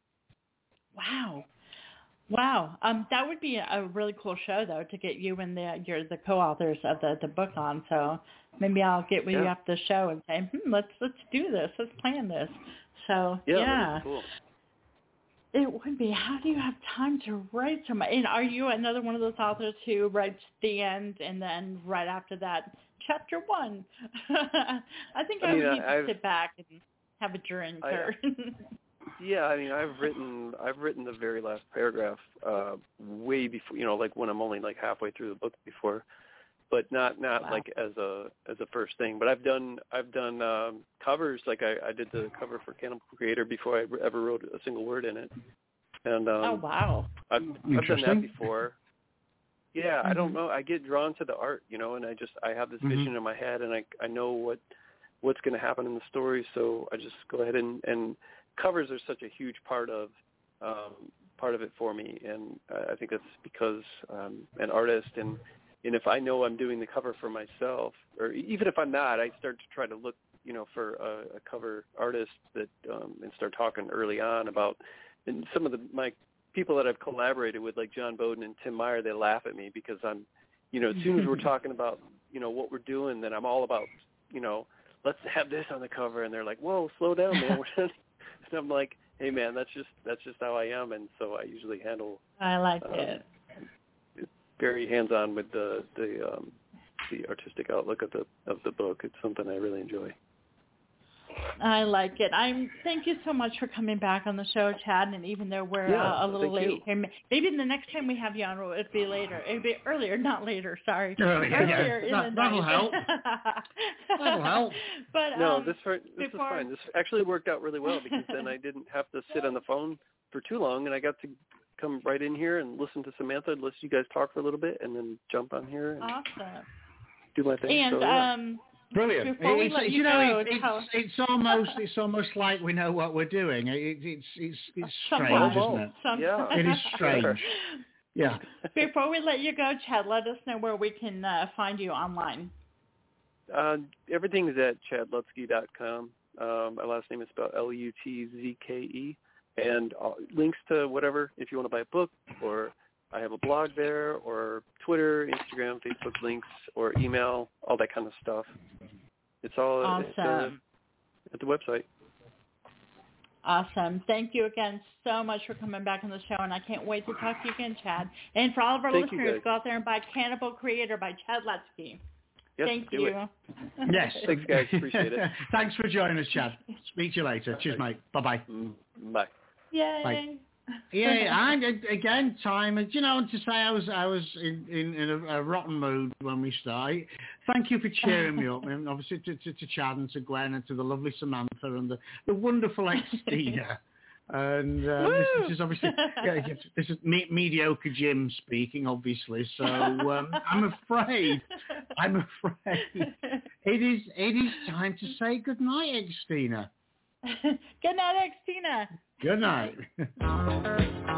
Wow. Wow. Um, that would be a really cool show, though, to get you and the you're the co-authors of the, the book on. So maybe I'll get with yeah. you after the show and say, hmm, let's let's do this. Let's plan this. So yeah, yeah. that'd be cool. It would be. How do you have time to write so much? And are you another one of those authors who writes the end and then right after that, chapter one? I think I, I mean, would need to I've, sit back and have a drink. I, or yeah, I mean, I've written I've written the very last paragraph uh, way before, you know, like when I'm only like halfway through the book before, but not not Wow. like as a as a first thing. But I've done I've done um, covers. Like I, I did the cover for Cannibal Creator before I ever wrote a single word in it. And um, oh wow, I've I've done that before. Yeah, mm-hmm. I don't know. I get drawn to the art, you know, and I just I have this Mm-hmm. vision in my head, and I I know what what's going to happen in the story, so I just go ahead and and covers are such a huge part of um, part of it for me, and uh, I think that's because um, an artist and and if I know I'm doing the cover for myself, or even if I'm not, I start to try to look, you know, for a, a cover artist that um, and start talking early on about. And some of the my people that I've collaborated with, like John Bowden and Tim Meyer, they laugh at me because I'm, you know, as soon as we're talking about, you know, what we're doing, then I'm all about, you know, let's have this on the cover, and they're like, whoa, slow down, man. And I'm like, hey, man, that's just that's just how I am, and so I usually handle. I like uh, it. Very hands-on with the the um, the artistic outlook of the of the book. It's something I really enjoy. I like it. I'm. Thank you so much for coming back on the show, Chad. And even though we're Yeah, uh, a little thank late, you. maybe the next time we have you on, it'll be later. It'll be earlier, not later. Sorry, Earlier, earlier yeah. in That- the that'll night. help. That'll help. But No, um, this part, this before... is fine. This actually worked out really well because then I didn't have to sit on the phone for too long, and I got to come right in here and listen to Samantha, listen to you guys talk for a little bit, and then jump on here and awesome. do my thing. And so, yeah. um, Brilliant. before we It's, let it's, you know, go, it's, tell- it's, it's almost it's almost like we know what we're doing. It, it's it's it's Somehow. strange, isn't it? Some- Yeah. It is strange. Yeah. Before we let you go, Chad, let us know where we can uh, find you online. Uh, everything is at chad lutzke dot com. Um, my last name is spelled L U T Z K E. And uh, links to whatever, if you want to buy a book, or I have a blog there, or Twitter, Instagram, Facebook links, or email, all that kind of stuff. It's all Awesome. at, uh, at the website. Awesome. Thank you again so much for coming back on the show, and I can't wait to talk to you again, Chad. And for all of our Thank you, listeners, guys. go out there and buy Cannibal Creator by Chad Lutzke. Yes, Thank do you. it. Yes. Thanks, guys. Appreciate it. Thanks for joining us, Chad. Speak to you later. Cheers, mate. Bye-bye. Mm, Bye. Yay. Bye. Yeah, and uh, again, time. You know, to say I was I was in, in, in a, a rotten mood when we started. Thank you for cheering me up, and obviously to, to, to Chad and to Gwen and to the lovely Samantha and the, the wonderful Xtina. And uh, this, this is obviously yeah, this is me, mediocre Jim speaking, obviously. So um, I'm afraid, I'm afraid it is it is time to say good night, Xtina. Good night, Xtina. Good night.